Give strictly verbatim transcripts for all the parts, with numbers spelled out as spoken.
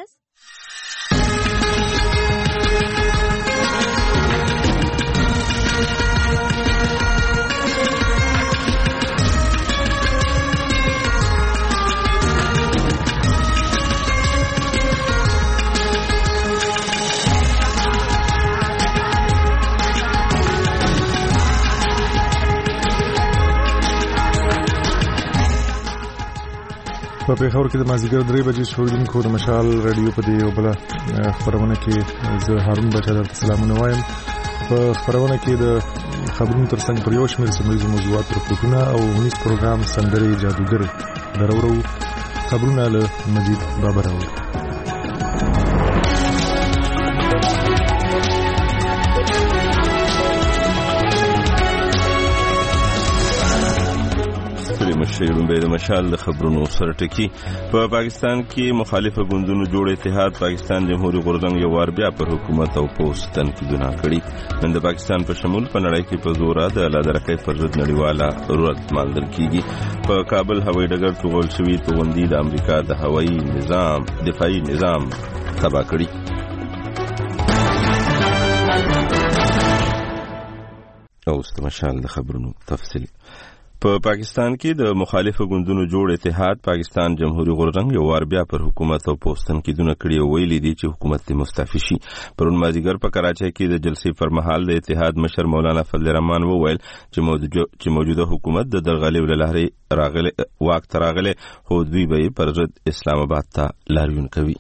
ورځ. په پیښور کې د مازدیګر درې بجې شوړونکو د مشال رادیو په دی او بل خبرونه کې زه هارون بچا درته سلامونه وایم. په خبرونه کې د خبرونو ترڅنګ پر یو شمېر سیمه موضوعات رپورټونه او هنیز پروګرام سندرې جادوګر درورو خبرونه له مجید بابر راوړي. مشرون به د مشال د خبرونو سره ټکی. په پاکستان کې مخالفه ګوندونو جوړ اتحاد پاکستان جمهوریت غورځنګ یو وار بیا پر حکومت او پوسټ تنقیدونه کړي. نن د پاکستان په شمول په نړۍ کې په زور د لادرکې پر ضد نړیواله ضرورت ماندل کیږي. په کابل هوایي ډګر توغل شوی توغندي د امریکا د هوایي نظام دفاعي نظام تباه کړي. او ست مشال د خبرونو تفصیل. په پاکستان کې د مخالفو ګوندونو جوړ اتحاد پاکستان جمهوریت غورځنګ یو وار بیا پر حکومت او پوسټ تنقیدونه کړي او ویلي دي چې حکومت ته مستعفي شي. پرون مازدیګر په کراچۍ کې د جلسې پر مهال د اتحاد مشر مولانا فضل الرحمن وویل چې موجوده چې موجوده حکومت د درغلي وللهري راغله واک تراغله خو دوی به پر ضد اسلام آباد ته لاریون کوي.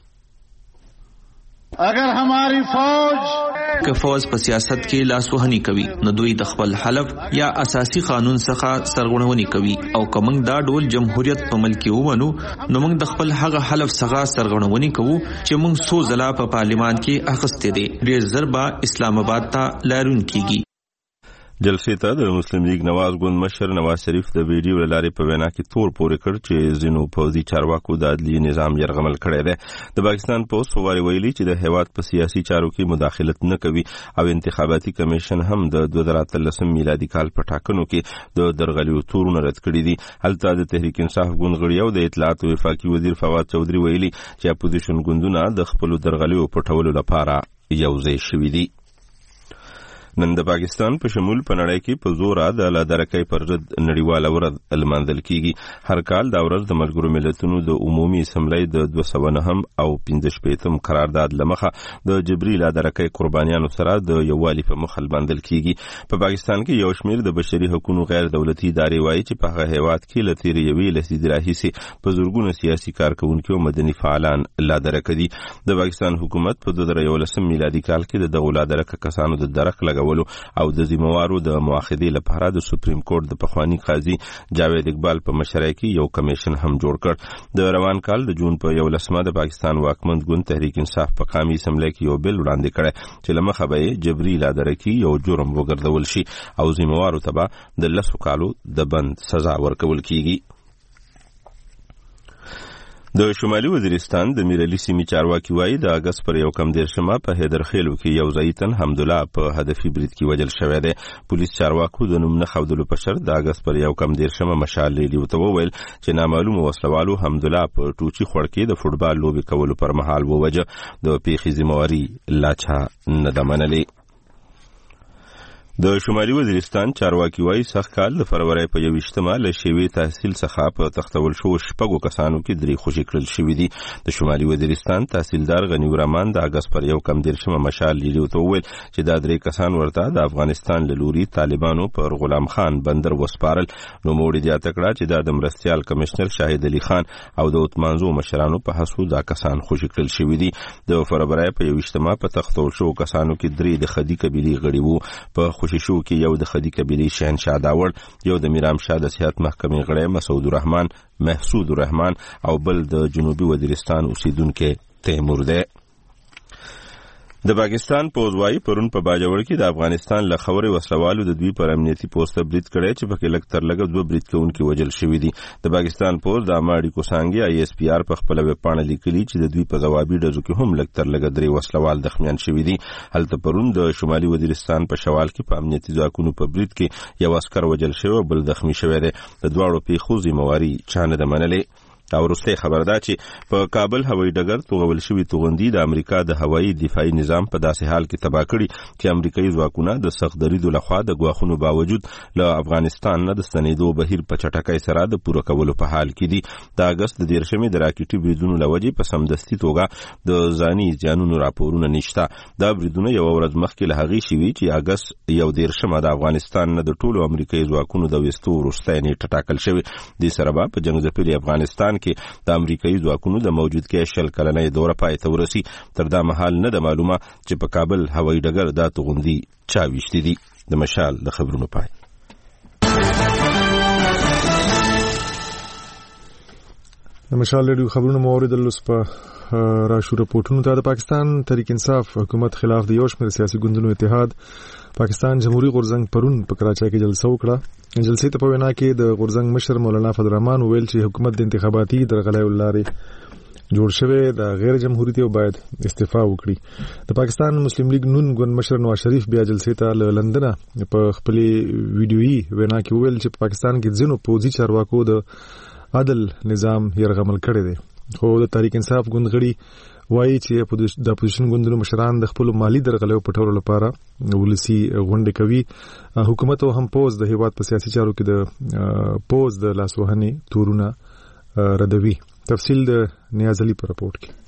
اگر ہماری فوج که فوج په سیاست کې لاسوهنی کوي نو دوی د خپل حلف یا اساسي قانون څخه سرغړونې کوي او کومنګ دا ډول جمهوریت په ملک کې ومنو نو موږ د خپل هغه حلف څخه سرغړونې کوو چې موږ سو ځله په پارلیمان کې اخستې دي. ډېر ضربه اسلام آباد ته لارون کیږي. جلسې ته د مسلم لیگ نواز ګوند مشر نواز شریف د ویډیو لارې په وینا کې تور پورې کړ چې زینو پوځي چارواکو د عدلي نظام یرغمل کړی دی. د پاکستان پوسټ واري ویلي چې د هیواد په سیاسي چارو کې مداخلت نه کوي او انتخاباتي کمیشن هم د دوه زره اتلسم میلادي کال په ټاکنو کې د درغلیو تورونه رد کړي دي. هلته د تحریک انصاف ګوند غړي او د اطلاعات او وفاقي وزیر فواد چودھری ویلي چې اپوزیشن ګوندونه د خپل درغلیو پټولو لپاره یوځای شوي دي. نن د پاکستان په شمول په نړۍ کې په زور د لادرکې پر ضد نړیواله ورځ لمانځل کیږي. هر کال دا ورځ د ملګرو ملتونو د عمومي اسمبلی د دوه سوه نهم او پنځه شپېتم قرارداد لمخه د جبري لادرکې قربانیانو سره د یووالي په مخ لمانځل کیږي. په پاکستان کې یو شمېر د بشري حقوقو غیر دولتي ادارې وایي چې په هغه هیواد کې له تیرې یوې لسیزې راهیسې په زورګونو سیاسي کارکونکو او مدني فعالان لادرکې دي. د پاکستان حکومت په دوه زره یولسم میلادي کال کې د دغو لادرکې کسانو د درک لګولو او د ذمہوارو د مؤاخذې لپاره د سپریم کورټ د پخوانی قاضي جاوید اقبال په مشرۍ کې یو کمیشن هم جوړ کړ. د روان کال د جون په یولسمه د پاکستان واکمن ګوند تحریک انصاف په قومي اسمبلی کې یو بل وړاندې کړی چې لمخه به جبري لادرکې یو جرم وګرځول شي او ذمہوارو ته به د لسو کالو د بند سزا ورکول کیږي. د شمالي وزیرستان د میرعلي سیمې چارواکي وایي د اگست پر یو کم دیرشمه په حیدرخیلو کې یو ځایتن حمدالله په هدفي برید کې وژل شوی دی. پولیس چارواکو د نوم نه ښودلو په شرط د اگست پر یو کم دیرشمه مشال لیلیو ته وویل چې نامعلومو وسلوالو حمدالله په ټوچي خوړ کې د فوټبال لوبې کولو پر مهال ووژه. د پیښې ذمہواري لا چا نه ده منلې. د شمالي وزیرستان چارواکي وایي سږ کال د فروری په یوویشتمه له شیوې تحصیل څخه په تختول شوو شپږو کسانو کې درې خوشي کړل شوي دي. د شمالي وزیرستان تحصیلدار غنی الرحمن د اگست پر یو کم دیرشمه مشال لیلیو ته وویل چې دا درې کسان ورته د افغانستان له لوري طالبانو پر غلام خان بندر وسپارل. نوموړي زیاته کړه چې دا د مرستیال کمشنر شاهد علي خان او د اتمانزو مشرانو په هڅو دا کسان خوشي کړل شوي دي. د فروری په یوویشتمه په تختول شوو کسانو کې درې د خدي قبیلې غړي وو. په شو کې یو د خدي قبیلې شهنشاه داور، یو د میرام شاه د صحت محکمې غړی مسعود الرحمن محسود الرحمن او بل د جنوبي وزیرستان اوسیدونکو تیمور دی. د پاکستان پوځوایي پرون په باجوړ کې د افغانستان له خوري وسلوالو د دوی پر امنیتي پوسټ برید کړی چې پکې لږ تر لږه دوه برید کوونکي وژل شوي دي. د پاکستان پوځ د اماړي کوسانګي آی اس پی آر په خپل ویب پاڼه لیکلي چې د دوی په ځوابي ډزو کې هم لږ تر لږه درې وسلوال زخمیان شوي دي. هلته پرون د شمالي وزیرستان په شوال کې په امنیتي ځواکونو په برید کې یو عسکر وژل شوی او بل زخمی شوی دی. د دواړو پیښو ذمہواري چا نه ده منلې. او وروستۍ خبر ده چې په کابل هوایي ډګر توغول شوي توغندي د امریکا د هوایي دفاعي نظام په داسې حال کې تباه کړي چې امریکایي ځواکونه د سخت دریدو لخوا د ګواښونو باوجود له افغانستان نه د ستنېدو بهیر په چټکۍ سره د پوره کولو په حال کې دي. د اګست د دیرشمې د راکټي بریدونو له وجې په سمدستي توګه د ځاني زیانونو راپورونه نشته. دا بریدونه یوه ورځ مخکې له هغې شوي چې اګست یو دیرشمه د افغانستان نه د ټولو امریکایي ځواکونو د ویستو وروستی نیټه ټاکل شوې. دې سره به په جنګ ځپلي افغانستان کې د امریکایي ځواکونو د موجودګۍ شل کلنۍ دوره پای ته ورسي. تر دا مهال نه ده معلومه چې په کابل هوایي ډګر دا توغندي چا ویشتي دي. د مشال د خبرونو پای. د مشال ریډیو خبرونو مورد لوس په راشو رپورټونو ته د پاکستان تحریک انصاف حکومت خلاف د یو شمېر سیاسي ګوندونو اتحاد پاکستان جمهوریت غورځنګ پرون په کراچۍ کې جلسه وکړه. جلسې ته په وینا کې د غورځنګ مشر مولانا فضل الرحمن ویل چې حکومت د انتخاباتي درغلۍ لارې جوړ شوی د غیر جمهوریتي او باید استعفا وکړي. د پاکستان مسلم لیگ نون ګوند مشر نواز شریف بیا جلسې ته له لندن په خپل ویډیويي وینا کې ویل چې په پاکستان کې ځینو پوځي چارواکو د عدل نظام يرغمل کړی دی. خو د تحریک انصاف ګوند غړي وایي چې د اپوزیشن ګوندونو مشران د خپل مالی درغلۍ پټولو لپاره ولسی غونډې کوي. حکومت او هم پوز د هیواد په سیاسي چارو کې د پوز د لاسوهنې تورونه ردوي. تفصیل د نیاز علي په راپورټ کې.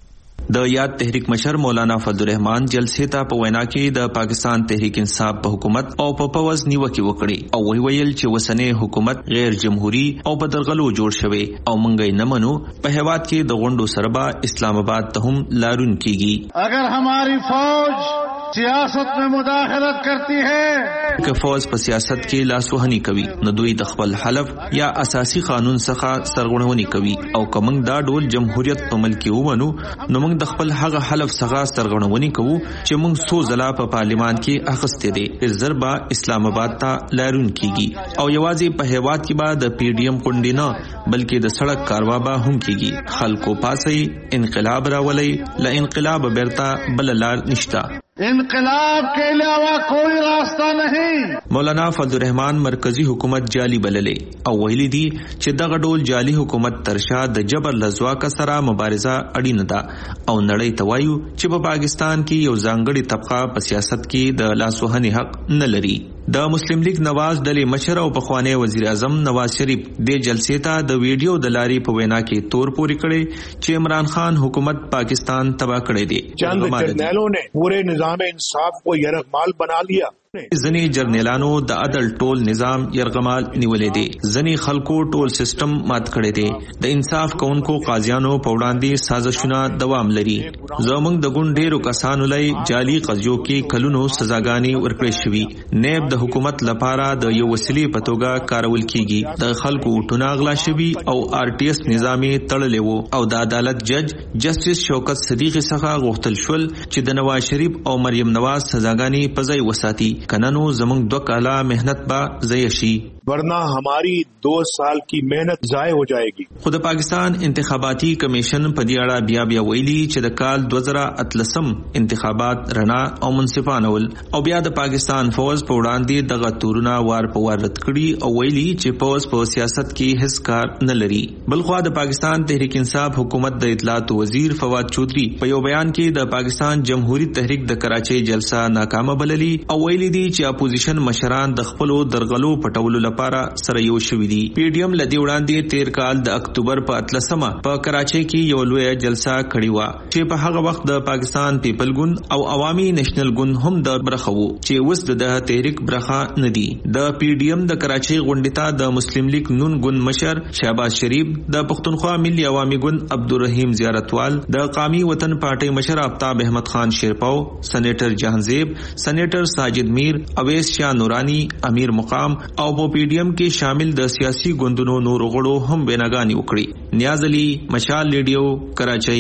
د یاد تحریک مشر مولانا فضل الرحمن جلسې ته په وینا کې د پاکستان تحریک انصاف په حکومت او په پوز نیوکه وکړي او وی ویل چې وسنه حکومت غیر جمهوری او په درغلو جوړ شوی او مونږ نه منو. په هیواد کې د غونډو سربا اسلام آباد ته هم لارون کیږي. اگر ہماری فوج سیاست میں مداخلت کرتی ہے کہ فوج په سیاست کې لاسوهنی کوي نو دوی د خپل حلف یا اساسي قانون څخه سرغړونې کوي او کوم دا ډول جمهوریت په ملک کې ومنو نو موږ د خپل هغه حلف څخه سرغړونې کوو چې موږ څو ځله په پارلیمان کې اخستې دي. ضربه اسلام آباد ته لارون کیږي او یوازې په هیواد کې به د پی ډی ایم کونډې نه بلکې د سړک کاروا به هم کیږي. خلکو پاسي انقلاب راولي ل انقلاب بیرته بل لار نشتا. انقلاب کے علاوہ کوئی راستہ نہیں. مولانا فضل الرحمن مرکزی حکومت جعلی بللې او ویلي دي چې دغه ډول جعلی حکومت ترشا د جبر لزواک سره مبارزه اړینه ده او نړۍ ته وایو چې په پاکستان کې یو ځانګړي طبقه په سیاست کې د لاسوهنې حق نه لري. د مسلم لیگ نواز ډلې مشر او پخوانی وزیر اعظم نواز شریف د جلسې ته د ویډیو د لاري په وینا کې تور پوري کړي چې عمران خان حکومت پاکستان تباہ کړی دی. چند جرنیلوں نے پورے نظام انصاف کو یرغمال بنا لیا. ځنی جرنیلانو د عدل ټول نظام يرغمال نیولې دي. ځنی خلکو ټول سیستم مات کړی دی. د انصاف کوونکو قاضیانو په وړاندې سازشونه دوام لري. زمونږ د ګوند ډیرو کسانو لای جعلی قضیو کې کلونو سزاګانی ورکړې شوې. نیب د حکومت لپاره د یو وسیلې په توګه کارول کیږي. د خلکو ټونه غلا شوي او آر ټي اس نظامي تړلې وو او د عدالت جج جسټس شوکت صدیقی څخه غوښتل شول چې د نواز شریف او مریم نواز سزاګانی په ځای وساتي. کننو زمونږ دو کاله محنت با ضایع شي ورنہ ہماری دو سال کی محنت ضائع ہو جائے گی. خود پاکستان انتخاباتی کمیشن په دې اړه بیا بیا ویلي چې د کال دو زره اتلسم انتخابات رڼا او منصفانه ول او بیا د پاکستان فوج په وړاندې دغه تورونه وار په وار رد کړي او ویلي چې فوج په سیاست کې هیڅ کار نه لري. بلخوا د پاکستان تحریک انصاف حکومت د اطلاعات وزیر فواد چودھری په یو بیان کې د پاکستان جمهوریت تحریک د کراچۍ جلسه ناکامه بللي او ویلي دي چې اپوزیشن مشران د خپل درغلو پټولو لپاره سره یو شوې دي. پی ډی ایم لدی وړاندې تیر کال د اکتوبر په اتلسمه په کراچۍ کې یو لوی جلسه کړې و چې په هغه وخت د پاکستان پیپل ګوند او عوامي نېشنل ګوند هم د برخه وو چې اوس د تحریک برخه نه دي. د پی ډی ایم د کراچۍ غونډې ته د مسلم لیگ نون ګوند مشر شهباز شریف، د پښتونخوا ملي عوامي ګوند عبدالرحیم زیارتوال، د قومي وطن پارټي مشر آفتاب احمد خان شیرپاو، سېنیټر جهانزیب، سېنیټر ساجد میر، اویس شاه نورانی، امیر مقام او په پی ډی ایم کې شامل د سیاسي ګوندونو نور غړو هم بیناګانی وکړي. نیاز علي، مشال ریډیو، کراچۍ.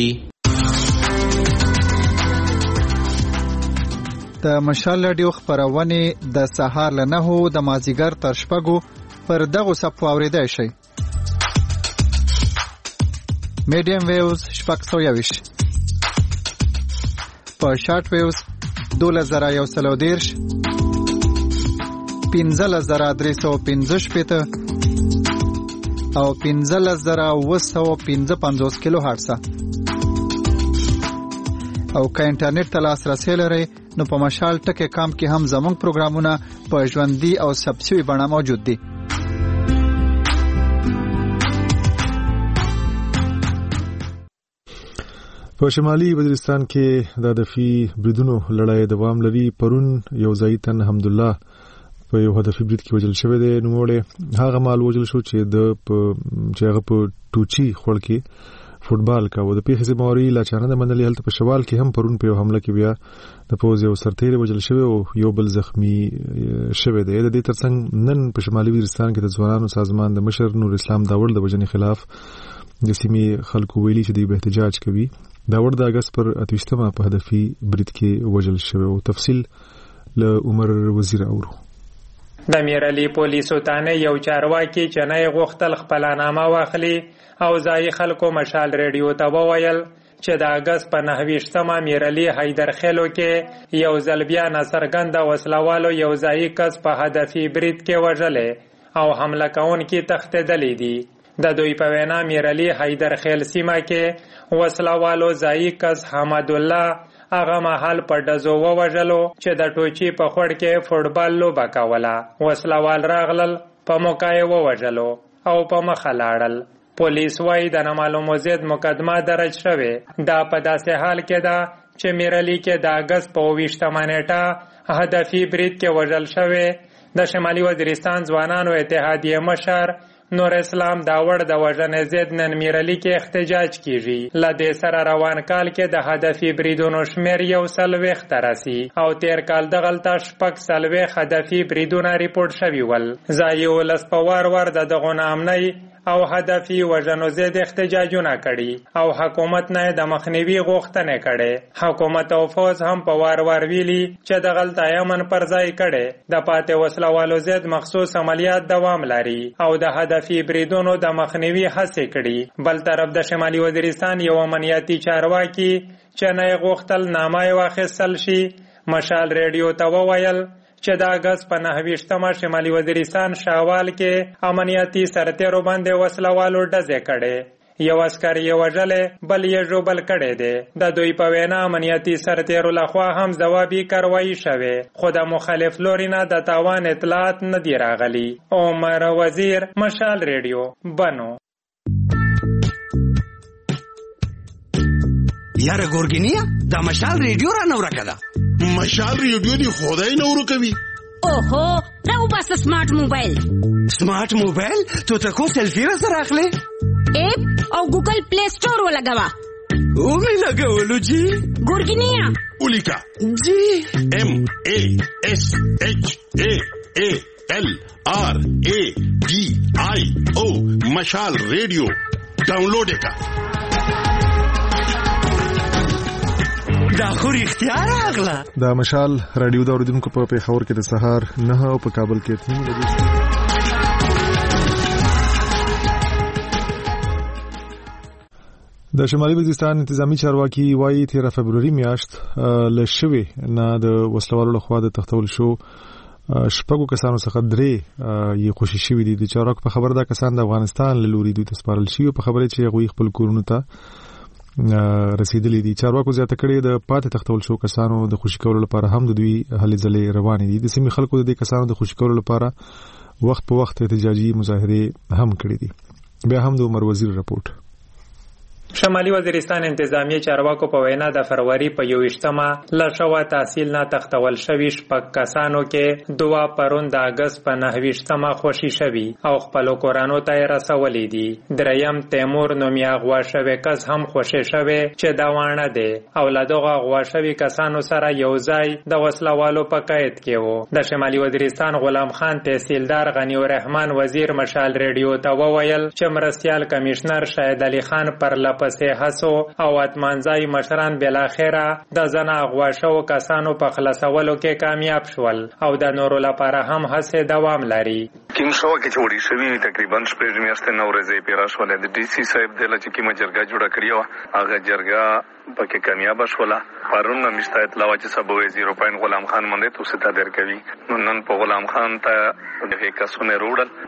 د مشال ریډیو خبرونه د سهار له نهو د مازیګر تر شپږو پر دغه صفحه اوریدای شئ. میډیم ویوز شپږ سوه یویش، په شارټ ویوز دولس زره یو سل او دېرش، پنځلس زره درې سوه پنځه شپېته او پنځلس زره اوه سوه پنځه پنځوس کیلو هرتز. او که انټرنیټ ته لاسرسی لرئ نو په مشال ټکی کام کې هم زموږ پروګرامونه په ژوندۍ او ثبت شوي بڼه موجود دي. په شمالي وزیرستان کې د هدفي بریدونو لړۍ دوام لري. پرون یو ځای تن حمدالله په یو هدفي برید کې وژل شوی دی. نوموړی هغه مال وژل شو چې د چې هغه په ټوچي خوړ کې فوټبال کاوه. د پیښې ذمہواري لا چا نه ده منلې. هلته په شوال کې هم پرون په یو حمله کې بیا د پوځ یو سرتیری وژل شوی او یو بل زخمی شوی دی. د دې ترڅنګ نن په شمالي وزیرستان کې د ځوانانو سازمان د مشر نور اسلام داوړ د وژنې خلاف د سیمې خلکو ویلي چې دوی به احتجاج کوي. داوړ د اگست پر اتوشتمه په هدفي برید کې وژل شوی او تفصیل له عمر وزیر اورو. د میرعلی پولیسو تانه یو چارواکي چې نه غوښتل خپل نامه واخلي او ځای خلکو مشال ریډیو ته وویل چې د اگست په نهویشتمه میرعلی حیدر خیلو کې یو ځل بیا ناڅرګنده وسلوالو یو ځای کس په هدفي برید کې وژلې او حمله کوونکي تښتېدلي دي. د دوی په وینا میرعلی حیدر خیل سیمه کې وسلوالو ځای کس حمد الله هغه محل په ډزو ووژلو چې د ټوچي په خوړ کې فوټبال لوبه کوله. وسلوال راغلل په موقع یې ووژلو او په مخه لاړل. پولیس وایي د نامعلومو ضد مقدمه درج شوې. دا په داسې حال کې ده چې میرعلی کې د اګست په اوویشتمه نیټه هدفي برید کې وژل شوی. د شمالي وزیرستان ځوانانو اتحادیې مشر نور اسلام داوړ د وژنې ضد نن میرعلی کې احتجاج کیږي. له دې سره روان کال کې د هدفي بریدونو شمیر یو څلوېښت ته رسي او تیر کال دغلته شپږ څلوېښت هدفي بریدونه ریپورټ شوي ول. ځایي ولس په وار وار د دغو ناامنۍ او هدفي وژنو ضد احتجاجونه کړي او حکومت نه د مخنیوي غوښتنې کړي. حکومت او فوج هم په وار وار ویلي چې دغلته امن پر ځای کړي. د پاتې وسلوالو ضد مخصوص عملیات دوام لري او د هدفي بریدونو د مخنیوي هڅې کړي. بل طرف د شمالي وزیرستان یو امنیتي چارواکي چې نه غوښتل نامه واخیستل شي مشال ریډیو ته وویل چې د اگست په نهویشتمه شمالي وزیرستان شاوال کې امنیتي سرتیرو باندې وسلوالو ډزې کړې. یو عسکر یې وژلی بل یې ژوبل کړی دی. د دوی په وینا امنیتي سرتیرو لخوا هم ځوابي کاروایي شوې خو د مخالف لوري نه د تاوان اطلاعات نه دي راغلي. عمر وزیر مشال ریډیو بنو. یاره ګورګینیا دا مشال ریډیو را نو راکړه. مشال ریډیو دی خدای نورو کوي. اوهو راو بس سمارټ موبایل. سمارټ موبایل تو ته کو سیلفی را سره اخلي؟ اپ او ګوګل پلی سٹور ولګوا. او می لګولو جی. ګورګینیا ولیکا جی ام ا اس اچ ا ا ال آر ا ډي آی او مشال ریډیو ډاونلوډ کا. دا خو اختیار اغلا. دا مشال رادیو دا اوریدونکو په پیښور کې د سهار نه او په کابل کې اته بجې. د شمالي وزیرستان انتظامی چارواکي وايي تیرہ فبروري میاشت له شوي نه د وسلوالو لخوا د تختول شو شپږو کسانو څخه درې یې خوشي شوي دي. د چارواکو په خبر دا کسان د افغانستان له لوري دوی ته سپارل شوي په خبره چې هغوی خپل کورونو ته رسیدلې دي. چارواکو زیاته کړې د پاتې تختول شو کسانو د خوشي کولو لپاره هم د دوی هلې ځلې روانې دي. د سیمې خلکو د دې کسانو د خوشي کولو لپاره وخت په وخت احتجاجي مظاهرې هم کړې دي. بیا هم د عمر وزیر رپورټ. شمالي وزیرستان انتظامی چارواکو په وینا د فروری په یوویشتمه له شوه تحصیل نه تختول شوي شپږ کسانو کې دوه پرون د اګست په نهویشتمه خوشي شوي او خپلو کورانو ته یې رسولي دي. دریم تیمور نومي اغوا شوی کس هم خوشي شوی چې دا واڼه دی او له دغه اغوا شوي کسانو سره یو ځای د وسلوالو په قید کې و. د شمالي وزیرستان غلام خان تحصیلدار غنی الرحمن وزیر مشال ریډیو ته وویل چې مرستیال کمشنر شاهد علي خان پر پسې هڅو او اتمنځای مشران بالاخره د ځنه اغوا شوو کسانو په خلاصولو کې کامیاب شول او د نورو لپاره هم هڅې دوام لري. کوم شو کې چې وړي شوی تقریبا شپږ میاشتې نو ورځې پیرا شولې د ډي سي صاحب د لچ کې مجرګه جوړه کړی و هغه جرګه پکې کامیاب شوله. پرون نمشته اطلاع چې سب وزیر پاین غلام خان باندې توسه تدر کوي نو نن په غلام خان ته د کسونه روړل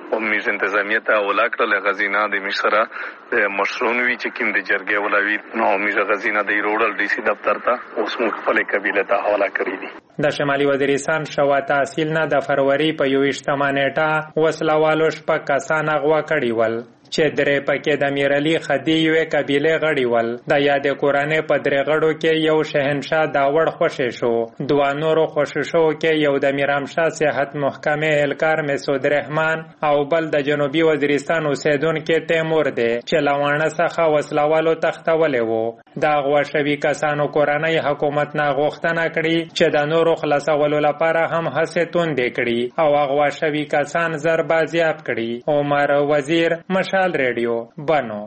او میز انتظامیه ته ولاکړه غزینا د مشره د مشرونوي چې کوم د جرګې ولوي نو میز غزینا د روډل ډي سي دفتر ته اوس موږ خپل قبيله ته حواله کړی دي. د شمالي وزیرستان شوا تحصیل نه د فروری په یوویشتمه نیټه وسلوالو شپږ کسان اغوا کړي ول چې درې پکې د میرعلي خدي یوې قبیله غړي ول. د یادې کورنۍ په درې غړو کې یو شهنشاه داوړ خوشې شو، دوه نورو خوشې شو کې یو د میرامشاه صحت محکمې اهلکار مسعود رحمان او بل د جنوبي وزیرستان اوسیدونکی تیمور دی چې لوانه څخه وسلوالو تختولې وو. د اغوا شوي کسانو کورنۍ حکومت نه غوښتنه کړې چې د نورو خلاصولو لپاره هم هڅې توندې کړي او اغوا شوي کسان زر بازیاب کړي. عمر وزیر، مشال ریډیو، بنو.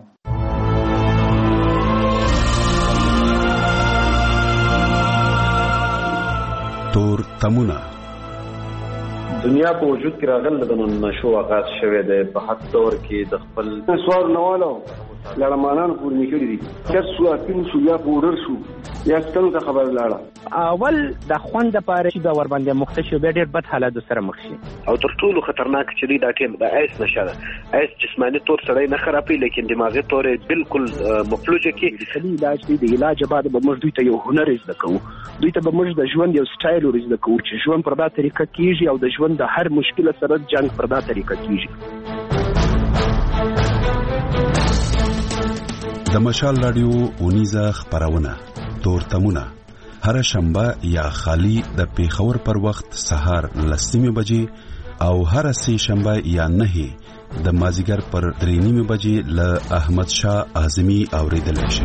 تور تمونه دنیا په وجود کې راغله د نشو آغاز شوه د په حد دور کې د خپل سوال نوالو لړمانان پور نکړي دي چې سو اپین سو یا پورر شو یا څنګه خبر لاړه اول د خوند لپاره چې د ور باندې مختشو به ډېر بد حالات سره مخ شي او تر ټولو خطرناک چې دی دا ټیم د ایس نشه ایس جسمانی تور سره نه خرابې لیکن دماغي تور بالکل مفلوجه کې د کلی علاج دی د علاج بعد به موږ دوی ته یو هنر زده کوو، دوی ته به موږ د ژوند یو سټایل ورزده کوو چې ژوند پر دا طریقه کیږي او د ژوند د هر مشکل سره جنگ پر دا طریقه کیږي. د مشال رادیو اونیزه خبرونه تور تمونه هر شنبه یا خالی د پیښور پر وخت سهار لسمه بجې او هر سه شنبه یا نه د مازیګر پر درې نیمه بجې ل احمد شاه اعظمي اوریدل شي.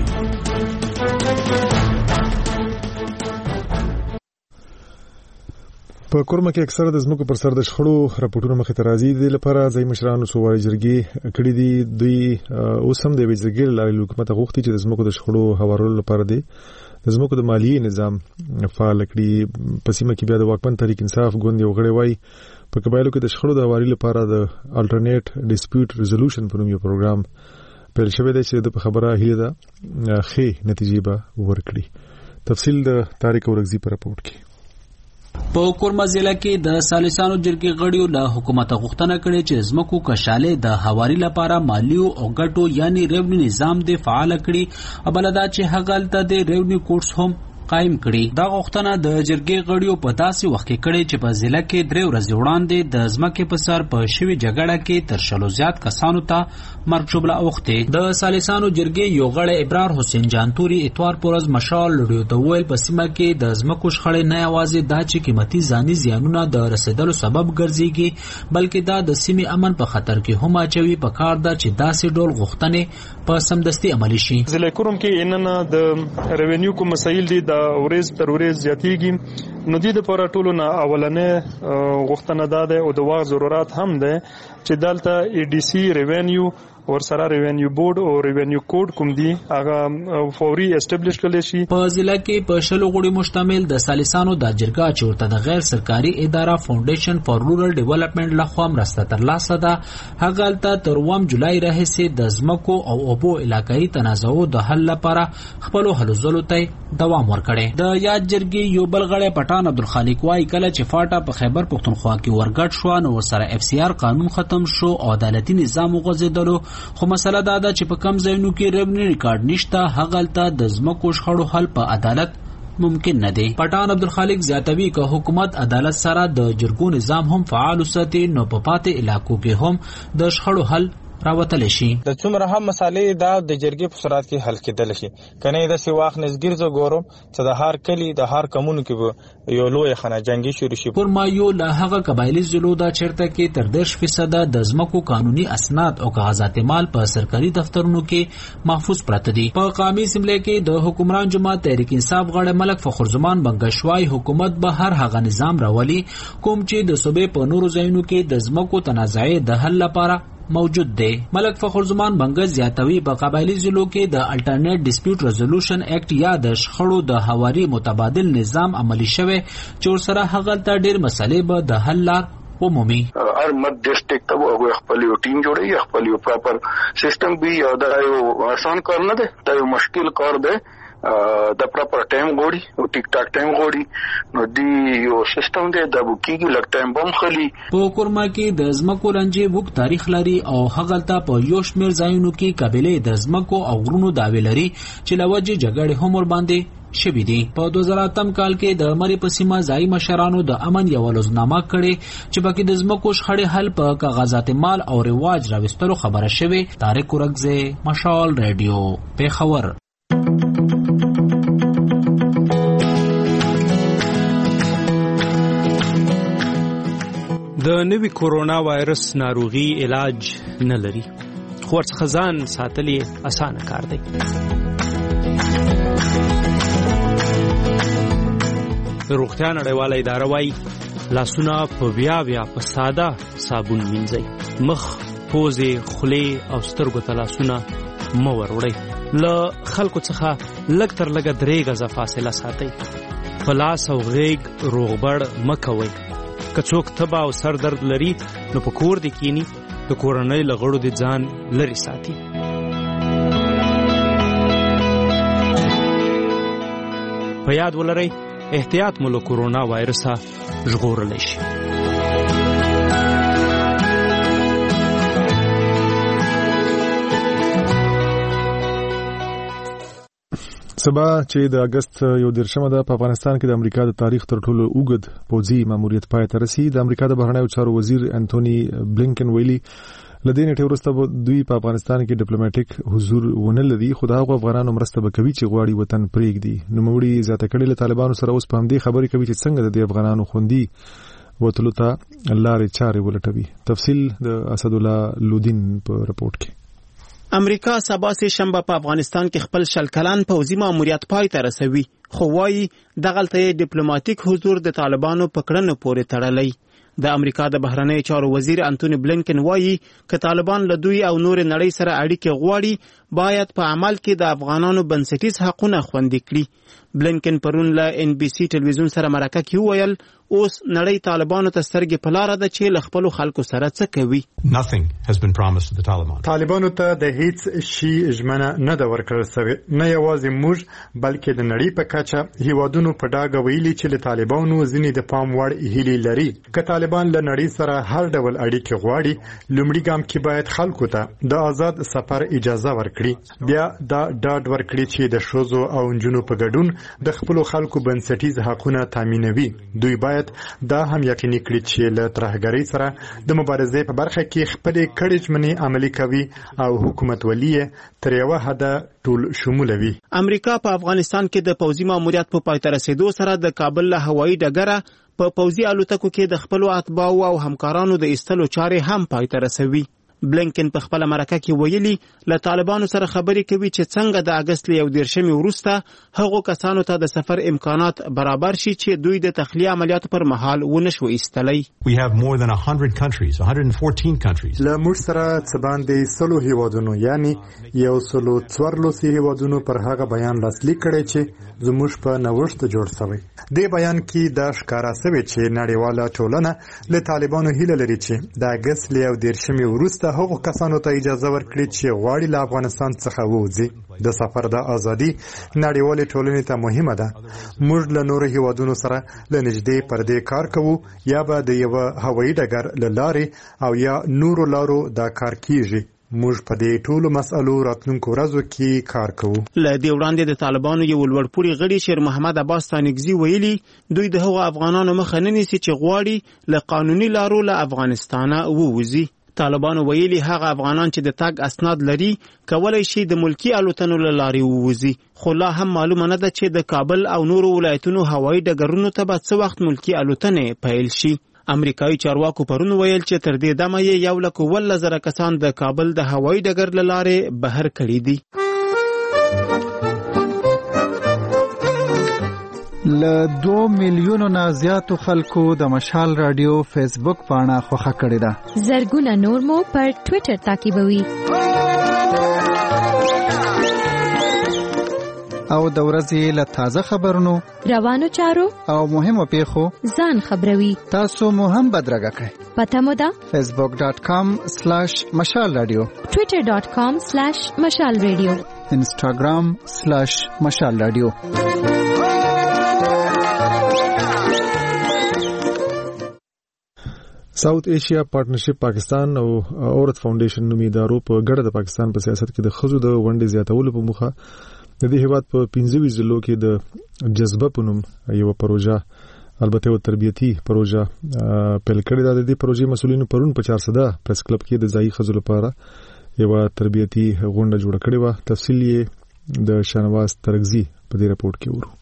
په کورمه کې اکثره د زمکو پر سر د شخړو راپورټونو مخې ته راځي. د لپاره ځای مشرانو سوالي جرګې کړي دي. دوی اوس هم د وزګر لاري حکومت غوښتي چې د زمکو د شخړو هوارولو لپاره دي د زمکو د مالیې نظام فعال کړي. په سیمه کې بیا د واکمن تحریک انصاف ګوند یو غړی وای په قبایلو کې د شخړو د هواري لپاره د الټرنیټ ډیسپیوټ ریزولوشن په نوم یو پروګرام پیل شوی دی چې د خبره هیله ده ښې نتیجې به ورکړي. تفصیل د طارق اورغزي په راپورټ کې. په کورما ضلع کې د سالسانو جرګې غړیو له حکومت غوښتنه کړې چې زمکو کشاله د هواري لپاره مالیو او ګټو یعنی ریونیو نظام د فعال کړي او بلدا چې هغه د ریونیو کورس هم قائم کړي. دا غوښتنه د جرګې غړیو په داسې وخت کې کړي چې په ضلع کې درې ورځې وړاندې د ځمکې په سر په شوي جګړه کې تر شلو زیات کسانو ته مرګ شوبله اوښتې. د سالسانو جرګې یو غړی ابرار حسین جانتوري اتوار په ورځ مشال رادیو ته وویل په سیمه کې د ځمکو شخړې نه یوازې دا چې قیمتي ځاني زیانونه د رسېدلو سبب ګرځېږي بلکې دا د سیمې امن په خطر کې هم اچوي. په کار ده چې داسې ډول غوښتنې په سمدستي عملي شي. ضلع کوم کې اننه د ریونیو کوم مسایل دي د ورځ تر ورځ زیاتېږي نو د لپاره ټولو نه اولنې غوښتنه ده او د وخت ضرورت هم ده چې دلته ای ډي سي ریونیو ورسره ریونیو بورډ او ریونیو کوډ کوم دي هغه فوري اسټابلیش کړل شي. په ضلع کې په شلو غړي مشتمل د سالسانو د جرګه چورته د غیر سرکاري اداره فاونډیشن فار رورل ډیولپمنٹ لخوا مرسته ترلاسه ده. هغه تل تر اووم جولای راهیسې د زمکو او اوبو علاقايي تنازعو د حل لپاره خپل هلو ځلو ته دوام ورکړي. د یاد جرګې یو بل غړی پټان عبدالخالق وايي کله چې فاټا په خیبر پختونخوا کې ورګټ شو نو ورسره اف سی آر قانون ختم شو او عدالتي نظام وغځېدلو. خو مسله دا ده چې په کم ځایونو کې ریونیو ریکارډ نشته هغلته د زمکو شخړو حل په عدالت ممکن نه دی. پټان عبدالخالق زیاتوي که حکومت عدالت سره د جرګو نظام هم فعال وساتي نو په پاتې علاقو کې هم د شخړو حل راوتل شي. د څومره هم مسالې دا د جرګې په صورت کې حل کېدل شي کنه د سیواخ نسګر زو ګورم چې د هر کلی د هر کمونو کې یو لوی خانه جنگي شروع شي. پر ما یو له هغه قبایلی ضلعو دا چیرته کې تر دېرش فیصد د ځمکو قانوني اسناد او کاغذات مال په سرکاري دفترونو کې محفوظ پراته دي. په قومي اسمبلی کې د حکمران جماعت تحریک انصاف غړی ملک فخرزمان بنگشوای حکومت به هر هغه نظام راولي کوم چې د صوبې په نورو ځایونو کې د ځمکو تنازعې د حل لپاره موجود دی. ملک فخرزمان بنگش زیاتوي په قبایلی ضلعو کې د الټرنیټ ډیسپیوټ ریزولوشن ایکټ یا د شخړو د هواري متبادل نظام عملی شوی چې ورسره هغه ته ډېر مسلې به د حل لار ومومي. هر مد ډیسټریکټ ته هغه خپل یو ټیم جوړي خپل یو پراپر سیستم به دا یو آسان کار نه دی، دا یو مشکل کار دی د پراپر ټایم غوړي او ټیک ټاک ټایم غوړي نو دی یو سیستم دی د بوکیږي لک ټایم بم خلی په کورما کې د زمکو رنجي وګ تاریخ لري او هغلته په یو شمیر ځایونو کې قبيله د زمکو او غرونو داوی لري چې لوجه جګړې هم ور باندې شبي دي. په دوه زره اتم کال کې د مری په سیمه ځای مشرانو د امن یو لوزنامه کړي چې باقي د زمکو شخړې حل په کاغذات مال او رواج راوستلو خبره شوه. طارق ورغزه مشال رادیو پیښور. د نوي کورونا وایرس ناروغي علاج نه لري خو څخه ځان ساتلې اسانه کار دی. روغتیا نړیواله اداره وايي لاسونه په بیا بیا په ساده صابون مینځئ. مخ، پوزې، خولې او سترګو ته لاسونه مه وروړئ. له خلکو څخه لږ تر لږه درې غزه فاصله ساتئ. په لاس او غېږ روغبړ مه کوئ. که څوک تبه او سر درد لري نو په کور دې کینی د کورنۍ له غړو دې ځان لرې ساتي. په یاد ولرئ احتیاط مو له کورونا وایرسه ژغورلی شي. سبا چې د اگست یو دیرشمه ده په افغانستان کې د امریکا د تاریخ تر ټولو اوږد پوځي ماموریت پای ته رسي. د امریکا د بهرنیو چارو وزیر انټونی بلینکن ویلي لدې نیټه وروسته دوی په افغانستان کې ډیپلوماټیک حضور ونه لري خو د هغو افغانانو مرسته به کوي چې غواړي وطن پرېږدي. نوموړي زیاته کړې له طالبانو سره اوس په همدې خبرې کوي چې څنګه د افغانانو خوندي وتلو ته لارې چارې ولټوي. تفصیل د اسدالله لودین په رپورټ کې. امریکا سبا سه شنبه په افغانستان کې خپل شل کلن پوځي ماموریت پای ته رسوي خو وايي دغلته ډیپلوماټیک حضور د طالبانو په کړنو پورې تړلی. د امریکا د بهرنیو چارو وزیر انټونی بلینکن وايي ک طالبان له دوی او نور نړۍ سره اړیکې غواړي باید په عمل کې د افغانانو بنسټیز حقونه خوندي کړي. بلینکن پرون له ان بي سي ټلویزیون سره مرکه کې وویل اوس نړۍ طالبانو ته سترګې په لاره ده چې له خپلو خلکو سره څه کوي. طالبانو ته د هیڅ شي ژمنه نه ده ورکړل شوې، نه یوازې موږ بلکې د نړۍ په کچه هیوادونو په ډاګه ویلي چې له طالبانو ځینې د پام وړ هیلې لري. که طالبان له نړۍ سره هر ډول اړیکې غواړي لومړي ګام کې باید خلکو ته د آزاد سفر اجازه ورکړي، بیا دا ډاډ ورکړي چې د ښځو او نجونو په ګډون د خپلو خلکو بنسټیز حقونه تامینوي. دوی باید دا هم یقیني کړي چې له ترهګرۍ سره د مبارزې په برخه کې خپلې کړې ژمنې عملي کوي او حکومتولي تر یوه حده ټول شمولوي. امریکا په افغانستان کې د پوځي ماموریت په پای ته رسیدو سره د کابل له هوایي ډګره په پوځي الوتکو کې د خپلو اتباعو او همکارانو د ایستلو چارې هم پای ته رسوي. بلینکن په خپل مرکه کې ویلي له طالبانو سره خبرې کوي چې څنګه د اگست یو دیرشمې وروسته هغو کسانو ته د سفر امکانات برابر شي چې دوی د تخلیه عملیاتو پر مهال ونشو ایستلی. له موږ سره څه باندې سلو هیوادونو یعنی یو سلو څوارلسو هیوادونو پر هغه بیان لاسلیک کړی چې زموږ په نوښت جوړ شوی. دې بیان کې دا ښکاره شوی چې نړیواله ټولنه له طالبانو هیله لري چې د اگست یو دیرشمې وروسته هغو کسانو ته اجازه ورکړي چې غواړي له افغانستان څخه ووځي. د سفر د ازادي نړیوالې ټولنې ته مهمه ده. موږ له نورو هیوادونو سره له نږدې پر دې کار کوو، یا به د یوه هوایي ډګر له لارې او یا نورو لارو دا کار کیږي. موږ په دې ټولو مسألو راتلونکو ورځو کې کار کوو. له دې وړاندې د طالبانو یو لوړپوړي غړي شیر محمد عباس تانګزي ویلي دوی د هغو افغانانو مخه نه نیسي چې غواړي له قانوني لارو له افغانستانه ووځي. طالبانو ویلي هغه افغانان چې د تګ اسناد لري کولای شي د ملکی الوتنو له لارې ووځي، خو لا هم معلومه نه ده چې د کابل او نورو ولایتونو هوایي ډګرونو ته به څه وخت ملکی الوتنې پیل شي. امریکایي چارواکو پرون ویل چې تر دې دمه یې یو لک اوولس زره کسان د کابل د هوایي ډګر له لارې بهر کړي دي. له دو میلیونو نه زیاتو خلکو د مشال رادیو فیسبوک پاڼه خوښه کړې ده. زرګونه نور مو پر ټوئیټر تعقیبوي او د ورځې له تازه خبرونو، روانو چارو او مهمو پیښو ځان خبروي. تاسو مو هم بدرګه کړئ. پته مو ده facebook.com slash مشال رادیو، twitter.com slash مشال رادیو. انسټاګرام سلاش مشال رادیو. ساوث ایشیا پارټنرشپ پاکستان او اورت فاونډیشن نومي ادارو په ګډه د پاکستان په سیاست کې د ښځو د ونډې زیاتولو په موخه د دې هیواد په پنځه ویشت ضلعو کې د جذبه په نوم یو پروژه، البته یو تربیتي پروژه پیل کړې ده. د دې پروژې مسؤلینو پرون په چارسده پریس کلب کې د ځایي ښځو لپاره یو تربیتي غونډه جوړه کړې وه. تفصیل یې د شانواز ترغزي په دې راپورټ کې ورو.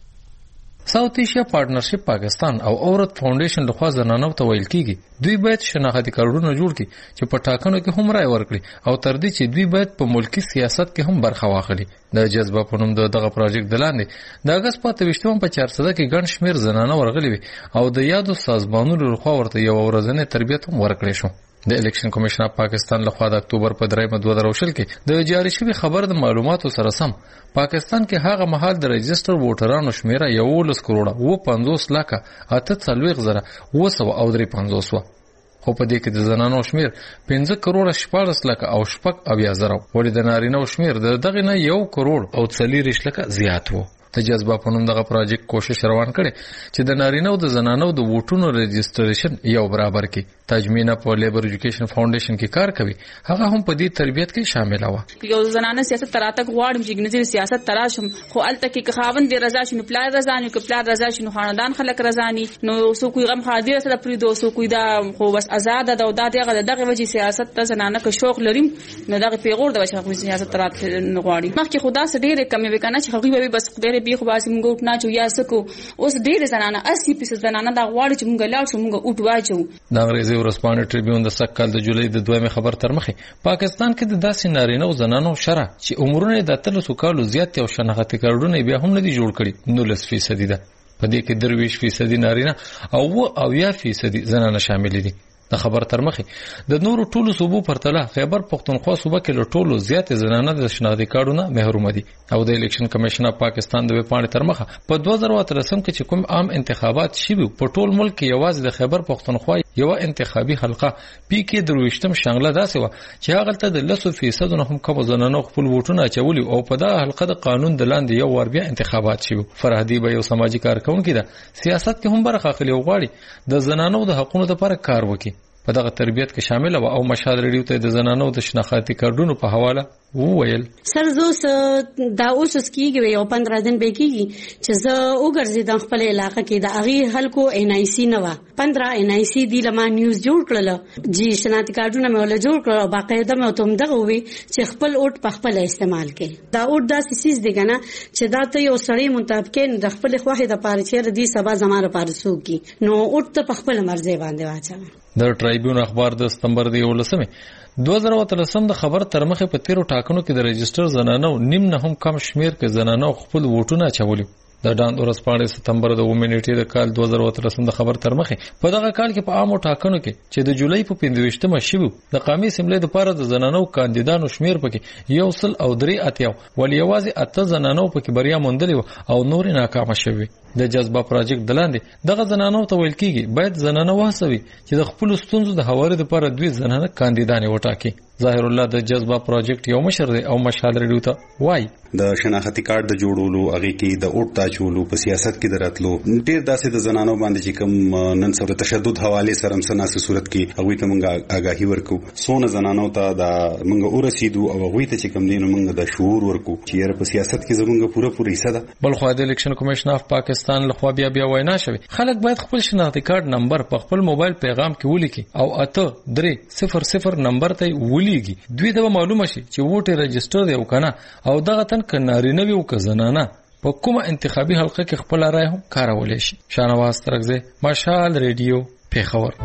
ساوث ایشیا پارټنرشپ پاکستان او اورت فاونډیشن لخوا زنانو ته ویل کیږي دوی باید شناختی کارډونه جوړ کړي چې په ټاکنو کې هم رائے ورکړي او تر دې چې دوی باید په ملکی سیاست کې هم برخه واخلي. د جذبه په نوم دغه پروژیکټ دلاندې د اگست په اتویشتم په چارسده کې ګڼ شمیر زنانه ورغلي وي او د یادو سازمانونو لخوا ورته یو ورځنی تربیت هم ورکړي شو. د الیکشن کمیشن اف پاکستان لخوا د اکتوبر په درېمه دوه زره شل کې د جاری شوی خبر د معلوماتو سره سم پاکستان کې هغه مهال د رجستر ووټرانو شمیره یولس کروڑه و پنځوس لکه اته څلوېښت زره اوه سوه او درې پنځوس وه، خو په دې کې د زنانو شمیر پنځه کروڑه شپاړس لکه او شپږ اویا زره، ولې د نارینهو شمیر د دغه نه یو کروڑ او څلېرویشت لکه زیات و. د جذبه په نوم دغه پروژیکټ کوشش روان کړي چې د نارینه او د زنانو د ووټونو رجستریشن یو برابر کړي. تجمینه په لیبر ایجوکیشن فاونډیشن کې کار کوي، هغه هم په دې تربیت کې شامل و. یو زنانه سیاست تراتک غواړم چې ګنځي سیاست تراشم، خو الته کې خاوند دی رضا شنو پلان رضا نو کې پلان رضا شنو خاندان خلک رضا ني نو سو کوئی غم خاطر سره پری دو سو کوئی دا خو بس آزاد ده او دا دغه دغه وجه سیاست ته زنانه کې شوق لریم نو دغه پیغور د وجه سیاست ترات غواړي. مخکې خدا سره ډېر کمې وکنه چې هغه به بس ډېر به خو باسي موږ نه چو یا سکو اوس ډېر زنانه اسی فیصد زنانه دا غواړي چې موږ لاړ شو موږ اوټ واچو. د انګریزي ورسپانې ټریبیون د سکهال د جولای د دویمه خبر تر مخه پاکستان کې د داسې نارینه او زنانو شره چې عمرونه د اتلسو کالو زیات او شناختی کارډونه بیا هم نه دي جوړ کړي نولس فیصد ده. په دې کې درویش فیصد نارینه او اویا فیصد زنانه شامل دي. د خبر تر مخه د نورو ټولو صوبو پرتله خیبر پختونخوا صوبه کې له ټولو زیات زنانه د شناختی کارډونه محروم دي او د الیکشن کمیشن اف پاکستان د وپاڼې تر مخه په دوه زره اتلسم کې چې کوم عام انتخابات شوي په ټول ملک کې یوازې د خیبر پختونخوا یو انتخابي حلقه پی کې درويشتم شانګله داسې و چې هغه ته د لسو فیصد نه هم کم زنانو خپل ووټونه اچولي او په دا حلقه د قانون د لاندې یو ور بیا انتخابات شوي. فرهدي به یو سماجی کارکونکي ده سیاست کې هم برخه اخلي او غواړي د زنانو د حقوقو لپاره کار وکړي. په دغه تربیت کې شامل و او مشال ریډیو ته د زنانو د شناختی کارډونو په حواله وویل سر زوس دا اوس کېږي یو پندرہ دن به کېږي چې زه وګرځیدم خپل علاقې کې د اغي خلکو ان آی سی نه و پندرہ ان آی سی دی لمه نیوز جوړ کړل جی شناختی کارډونه مې ول جوړ کړل او باقاعده مې ته دغه وی چې خپل اوټ په خپل استعمال کړي. دا اوټ داسې سیس دی کنه چې دا ته یو سړی مطابق د خپل خواهد لپاره چې د سبا زماره لپاره سوقي نو اوټ ته په خپل مرزي باندې واچو. د ټرایبیون اخبار د سپتمبر د یولسمه دوه زره اتلسم د خبر تر مخه په تیرو ټاکنو کې د رجستر زنانو نیم نه هم کم شمیر کې زنانو خپل ووټونه اچولي. د ډان ورسپانې سپتمبر د وومنټي د کال دوه زره اتلسم د خبر تر مخه په دغه کال کې په عامو ټاکنو کې چې د جولای په پنځويشتمه شوه د قومي اسمبلی لپاره د زنانو کاندیدانو شمیر پکې یو سل او درې اتیاو ولې یوازې اته زنانو پکې بریا موندلې او نور ناکامه شوه. د جذبه پروژیکټ دلاندې دغه زنانو ته ویل کیږي باید زنانه وهڅوي چې د خپل ستونزو د هواري لپاره دوی زنانه کاندیدانې وټاکي. ظاهر الله د جذبه پروژیکټ یو مشر دی او مشال ریډیو ته وای د شناختی کارت د جوړولو هغه کې د اوټ تا چولو په سیاست کې دراتلو ډیر داسې د زنانو باندې چې کوم نن سبا تشدد حواله سره مسناسه صورت کې هغه ته موږ آگاهی ورکو سونه زنانو ته د موږ ورسېدو او هغه ته چې کوم دین موږ د شعور ورکو چې په سیاست کې زموږ پوره پوره حصہ ده. بل خو د الیکشن کمیشن اف پاکستان لخوا بیا بیا وینا شوی خلک باید خپل شناختی کارت نمبر په خپل موبایل پیغام کې ولیکي او اته درې صفر صفر نمبر ته ولېږي دوی ته معلومه شي چې ووټ رجستر دی او کنه او دغه تن کناري نه وي او کزنانه په کومه انتخابي حلقه کې خپل رائے هم کارولای شي. شانواز ترغزه مشال ریډیو پیښور.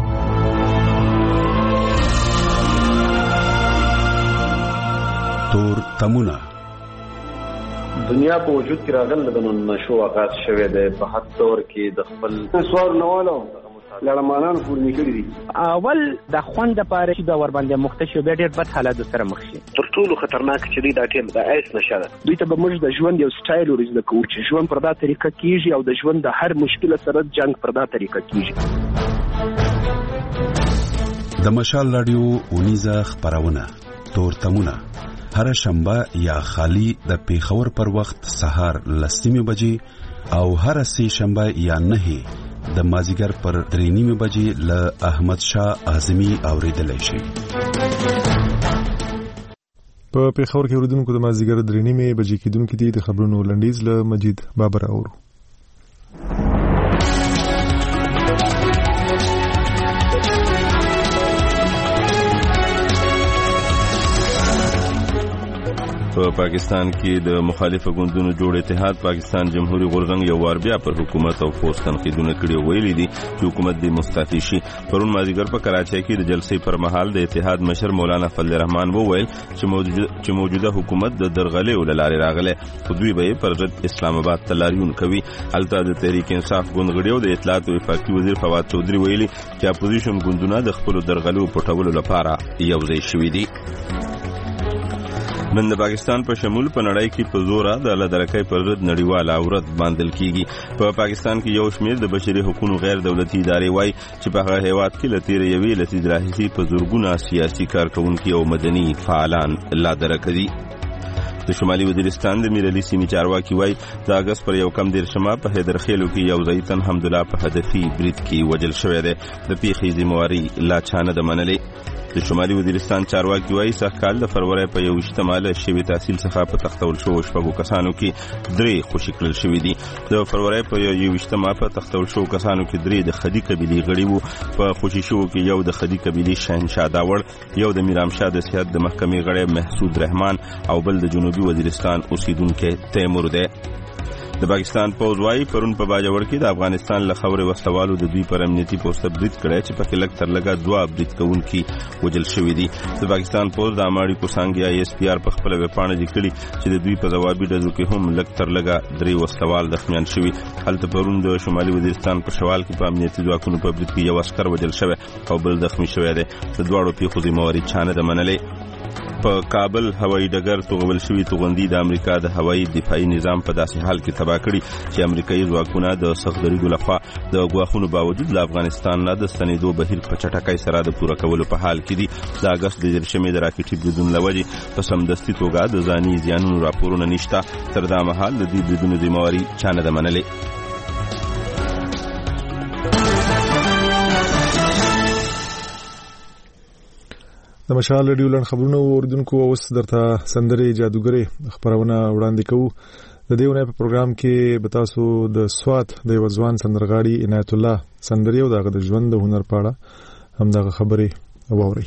تور تمونه دنیا په وجود کې راغله د نشو آغاز شوه د په حد تور کې د خپل سوار نوالو لړمانان پورنی کړی دي اول د خوند لپاره چې دا ور باندې مختشو به ډېر بد حالات سره مخ شي. تر ټولو خطرناک چې دی دا ټیم د ایس نشه ده دوی ته به موږ د ژوند یو سټایل ورزده کوو چې ژوند پر دا طریقه کیږي او د ژوند د هر مشکل سره جنگ پر دا طریقه کیږي. د مشال رادیو اونیزه خبرونه تور تمونه هر شنبه یا خالی د پیښور پر وخت سهار لسمه بجې او هر سه شنبه یا نه د مازیګر پر درې نیمه بجې له احمد شاه اعظمي اوریدلای شي. په پیښور کې اوریدونکو د مازیګر درې نیمه بجې کېدونکو دي د خبرونو لنډیز له مجید بابر اورو. په پاکستان کې د مخالفه ګوندونو جوړ اتحاد پاکستان جمهوریت غورځنګ یو وار بیا پر حکومت او فورس تنقیدونه کړي ویلي دي چې حکومت دې مستعفي شي. پرون مازیګر په کراچۍ کې د جلسې پر مهال د اتحاد مشر مولانا فضل الرحمن وویل چې موجوده حکومت د درغلې وللارې راغله خو دوی به پر ضد اسلام آباد تلاریون کوي. البته د تحریک انصاف ګوند غړي او د اطلاعات او وفاقي وزیر فواد چودري ویلي چې اپوزیشن ګوندونه د خپل درغلو پټولو لپاره یو ځای شوي دي. نن د پاکستان په شمول په نړۍ کې په زوره د الله درکې پر ضد نړیواله ورځ باندل کیږي. په پاکستان کې یو شمېر د بشري حقوقو غیر دولتي ادارې وایي چې په هغه هیواد کې لتیر یوې لسیز راهیسي په زورګونه سیاسي کارکونکي او مدني فعالان لا درکدي. د شمالي وزیرستان د میرعلي سیمې چارواکي وایي د اگست پر یو کم دېرش شمه په حیدرخیلو کې یو ځای تن حمدالله په هدفي برید کې وژل شوی دی. د پیښې ذمہواري لا چا نه ده منلې. د شمالي وزیرستان چارواکي وایي سږکال د فروری په یوویشتمه له شوي تحصیل څخه په تختول شوو شپږو کسانو کې درې خوشي کړل شوي دي. د فروری په یوویشتمه په تختول شوو کسانو کې درې د خدي قبیلې غړي وو. په خوشي شوو کې یو د خدي قبیلې شهنشاه داوړ، یو د میرامشاه د سیاحت د محکمې غړی محسود رحمان او بل د جنوبي وزیرستان اوسیدونکی تیمور دی. د پاکستان پوځ وايي پرون په باجوړ کې د افغانستان له خاورې وسلوالو د دوی پر امنیتي پوسټ برید کړی چې پکې لږ تر لږه دوه برید کوونکي وژل شوي دي. د پاکستان پوځ د اماړي کوسانګي آی اس پی آر په خپله ویبپاڼه لیکلي چې د دوی په ځوابي ډزو کې هم لږ تر لږه درې وسلوال زخمیان شوي. هلته پرون د شمالي وزیرستان په شوال کې په امنیتي ځواکونو په برید کې یو عسکر وژل شوی او بل زخمي شوی دی. د دواړو پیښو ذمہواري چا نه ده منلې. په کابل هوایي ډګر توغول شوي توغندي د امریکا د هوایي دفاعي نظام په داسې حال کې تباه کړي چې امریکایي ځواکونه د سخت دریدو لخوا د ګواښونو باوجود له افغانستان نه د ستنېدو بهیر په چټکۍ سره د پوره کولو په حال کې دي. د اګست د دېرشمې د راکټي بریدونو له وجې په سمدستي توګه د ځاني زیانونو راپورونه نشته. تر دا مهال د دې بریدونو ذمہواري چا نه ده منلې. د مشال رادیو لن خبرونه اوریدونکو اوس درته سندرې جادوګرې خبرونه وړاندې کوو. د دې ونې په پروګرام کې به تاسو د سوات د یو ځوان سندرغاړي عنایت الله سندرې او دغه د ژوند د هنر په اړه هم دغه خبرې واورئ.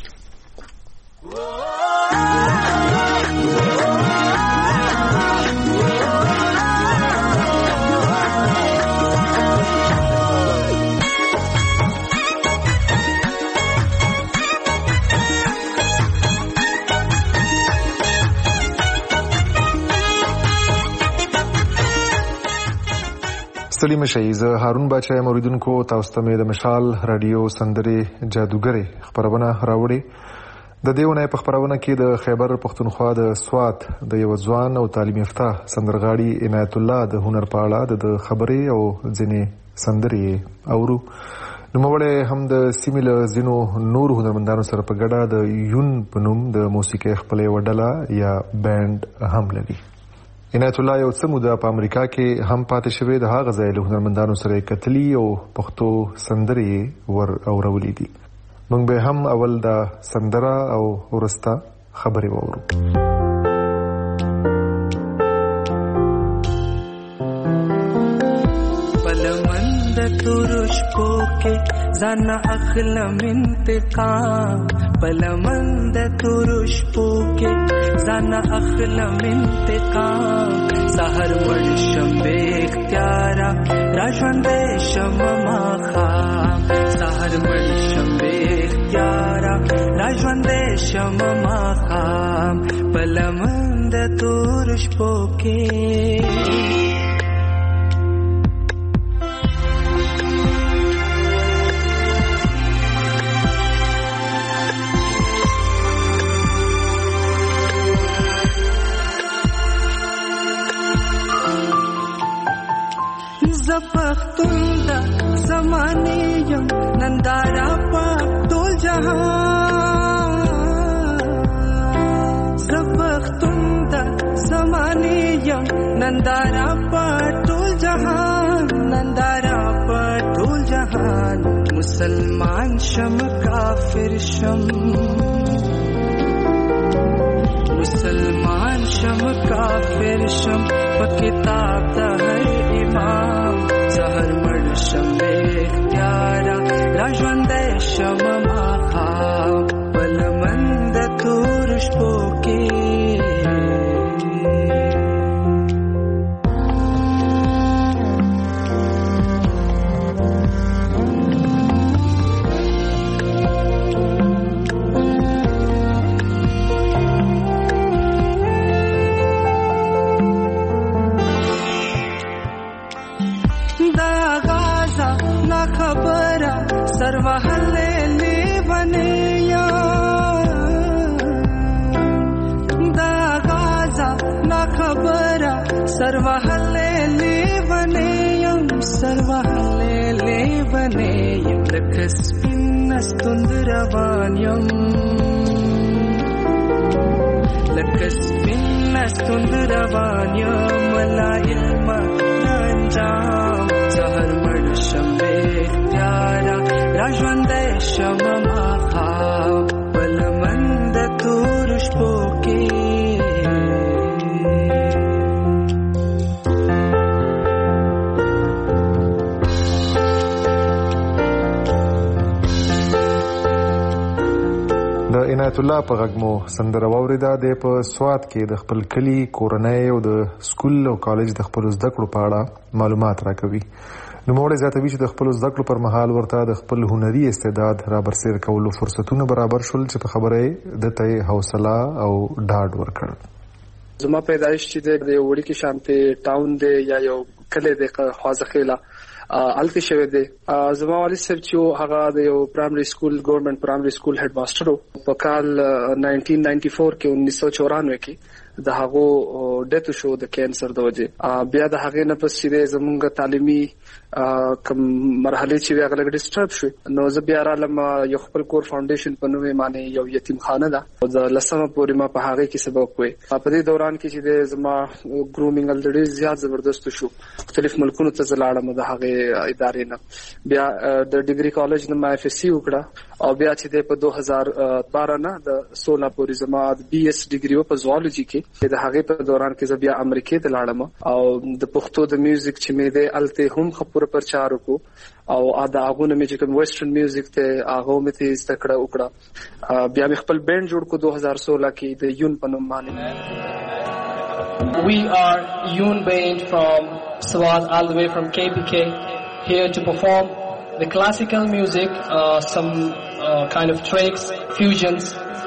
سلیم شي زه هارون باچا اوریدونکو تاسو ته د مشال رادیو سندرې جادوګرې خبرونه راوړي. د دیونه په خبرونه کې د خیبر پختونخوا د سوات د یو ځوان او تعلیم یافته سندرغاړي عنایت الله د هنر په اړه د خبرې او ځینې سندرې اورو. نوموړی هم د سیمې له ځینو نور هنرمندانو سره په ګډه د یون په نوم د موسیقۍ خپله یوه ډله یا بینډ هم لري. عنایت الله یو څه موده په امریکا کې هم پاتې شوی. د هغه ځای له هنرمندانو سره کتلي او پښتو سندرې ور اورولې دي. موږ به هم اول دا سندره او ورسته خبرې واورو. پلمند ترش پوکے زانا اخلم انتقام پلمند ترش پوکے زانا اخلم انتقام سحر مړ شم بے اختیارا راژوندې شم ماښام سحر مړ شم بے اختیارا راژوندې شم ماښام پلمند ترش پوکے زپختون دا زمانے یم نندارا پاک ټول جهان زپختون زمانه یم نندارا په ټول جهان نندارا په ټول جهان مسلمان شم کافر شم مسلمان شم کافر شم په کتاب د هر امام زهر مړ شم بے اختیارا را ژوندی شم ماښام په لمن د تورو شپو کې سروحلے لیونے یا دا غازا نا خبرا سروحلے لیونے یم سروحلے لیونے یم لکس پینستند روان یم لکس پینستند روان یم لا علم انجام زهر مړ شم بے اختیارا را ژوندی شم ماښام په لمن د تورو شپو کې د عنایت الله په غږ مو سندره واورېده. د په سوات کې د خپل کلي کورنۍ او د سکول او کالج د خپلو زده کړو په اړه معلومات راکوي. نوموړی زیاتوي چې د خپلو زده کړو پر مهال ورته د خپل هنري استعداد را برسېر کولو فرصتونه برابر شول چې په خبره یې دته حوصله او ډاډ ورکړ. زما پیدایش چې د یو وړوکي شانتې ټاون دی یا یو کلی دی خوازخیله الته شوی دی. زما والد صاحب چې هغه د یو پرایمري سکول ګورنمنت پرایمري سکول هډ ماستر وو په کال نایزده نود چورانوي کې انیس سو چورانوي کې د هغه ډیث شو د کینسر د وجې. بیا د هغه نه پس چې زمونږ تعلیمي کوم مرحله چې هغه لګ ډیسټرب شو نو زه بیا رالم یو خپل کور فاونډیشن په نوې معنی یو یتیم خانه ده او د لسمه پورې ما په هغه کې سبق وې. په دې دوران کې چې د زما ګرومینګ الډری زیات زبردست شو مختلف ملکونو ته زلاړم د هغه ادارې نه. بیا د ډیګري کالج نه ما اف اس سی وکړه او بیا چې په دوه هزار بارہ نه د سولہ پورې زما بي اس ډیګري په زوالوجي کې د هغه په دوران کې زه بیا امریکا ته لاړم او د پښتو د میوزیک چې مې د الته هم خبره پرچار وکړو او ادا هغه مې چې کوم ویسټرن میوزیک ته هغه مې ته استکړه وکړه. بیا مې خپل بینډ جوړ کو دوه هزار سولہ کې د یون په نوم باندې. We are Yoon Band from Swat all the way from K P K here to perform the classical music, uh, some uh, kind of tricks, fusions.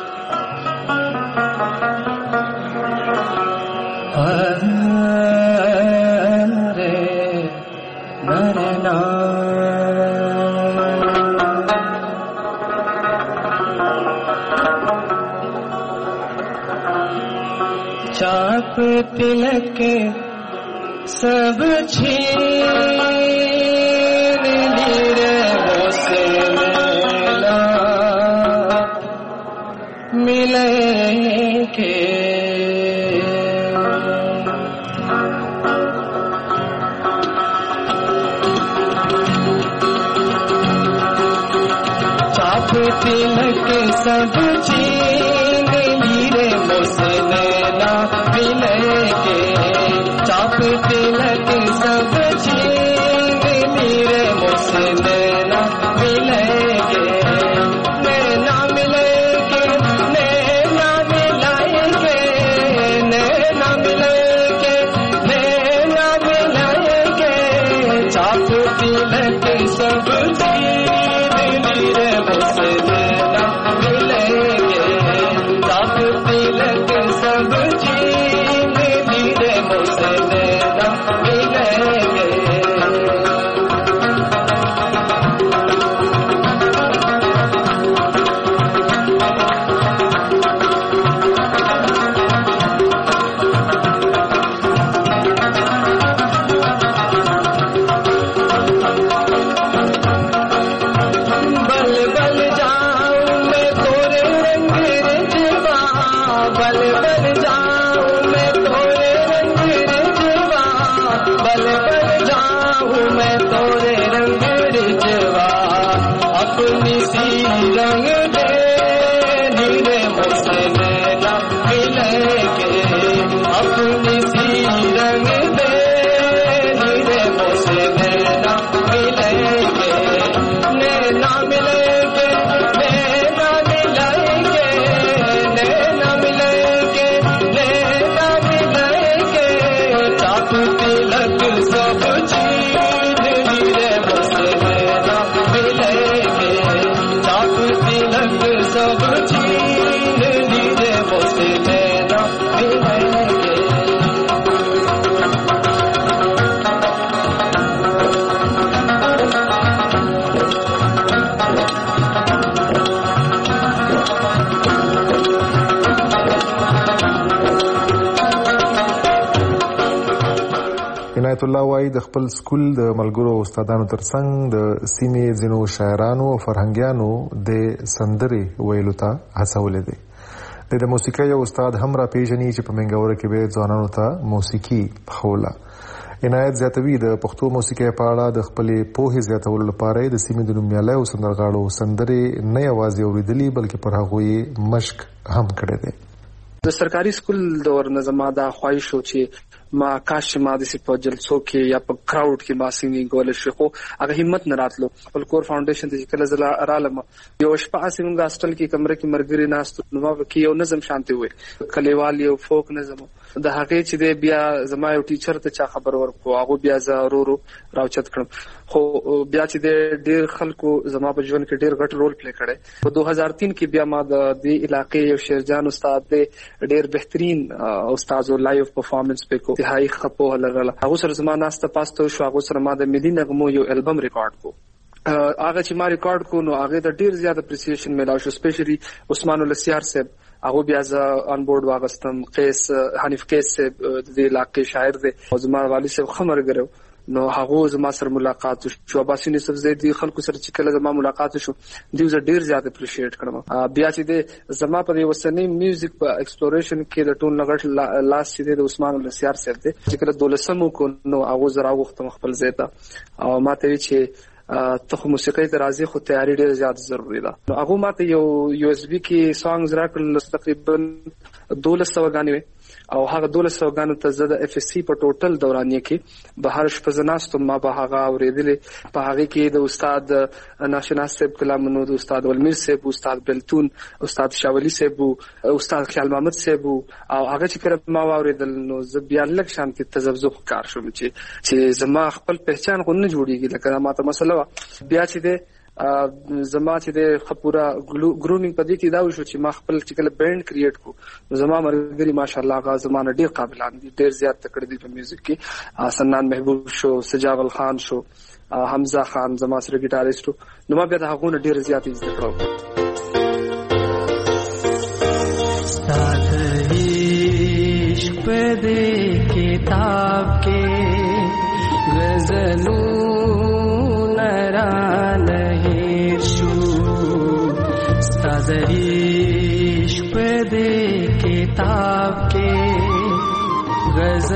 चाप तिलक के सब छीन ली रे वो से मिला मिले के चाप तिलक के सब छीन ली रे वो से मिलेंगे चाप तिलक सब छीन लीरे मुझसे नैना मिलेंगे नैना मिलेंगे नैना मिलाएंगे नैना मिलेंगे नैना मिलाएंगे चाप तिलक सब छीन लीरे मुझसे नैना मिलेंगे चाप तिलक सब عنایت الله وایي د خپل سکول د ملګرو استادانو ترڅنګ د سیمې ځینو شاعرانو او فرهنګیانو د سندرې ویلو ته هڅولې دي. د موسیقۍ یو استاد هم را پیژني چې په منګوره کې به ځوانانو ته موسیقي خوله. عنایت زیاتوي د پښتو موسیقۍ په اړه د خپلې پوهې زیاتولو لپاره د سیمې د نومیالیو سندرغاړو سندرې نه یوازې اورېدلي بلکې پر هغو یې مشق هم کړی دی. د سرکاري سکول دور نه زما دا خواهش و چې ما کاش ما د سی په جلسو کې یا په کراود کې ما سینګینګ کول شي، خو هغه همت نه راتلو. خپل کور فاونډیشن ته کله زلا رالم یو شپه سینګ هاستل کې کمره کې مرګري ناست نو ما کې یو نظم شانتي وي کلیوال یو فوک نظم د هغه چې د بیا زما یو ټیچر ته چا خبر ورکو هغه بیا ضرورو راوچت کړم، خو بیا چې د ډیر خلکو زما په ژوند کې ډیر غټ رول پلی کړی. په دوه هزار تین کې بیا ما د دې علاقې یو شیرجان استاد دی ډیر بهترین استاد او لایو پرفارمنس په کو هاي خپو هلره هغه سره زما ناسته پاستو شو. هغه سره ما د ملي نغمو یو البم ریکارډ کو. هغه چې ما ریکارډ کو نو هغه د ډیر زیات اپریسیشن ملاو شو، سپیشلی عثمان السیار صاحب هغه بیا ز ان بورډ واغستم. قیس حنیف قیس صاحب د علاقې شاعر دی او زما والد صاحب خمر غرو نو هغه زما سره ملاقات شو. عباسین یوسف زیدی خلکو سره چې کله زما ملاقات شو دوی زه ډیر زیات اپریشیټ کړم. بیا چې د زما په وسنی میوزیک په ایکسپلوریشن کې د ټون لغټ لاس چې د عثمان السیار صاحب دی چې کله دولسمو کو نو هغه زرا وخت خپل زیته او ماته چې ته موسیقۍ ته راځي خو تیاری ډیر زیات ضروری ده. نو هغه ماته یو یو اس بي کې سانګز راکړل تقریبا دولس سوه غانې او هغه دولس سوه غانو ته زه د اف اس سی په ټوټل دورانیه کې به هر شپه زناستم ما به هغه اورېدلې. په هغه کې د استاد ناشناس صاحب کلامونو، د استاد ولمیر صاحب، استاد بلتون، استاد شاولی صاحب، استاد خیال محمد صاحب او هغه چې کله ما اورېدل نو زه بیا لږ شانتي تذبذب کار شوم چې چې زما خپل پہچان خو نه جوړیږي لکه ما ته مسله بیا چې د زما چې د خپورا ګرونینګ په دې کې دا وشو چې ما خپل چې کله بینډ کریټ کو زما مرګري ماشاءالله غا زمانه ډیر قابلان دي، ډیر زیات تکړه دي په میوزیک کې. سنان محبوب شو، سجاول خان شو، حمزه خان زما سره ګیټاریسټ نو ما بیا د هغه ډیر زیات زده کړو. استاد عشق په دې کتاب کې غزلو عشق په دې کتاب کې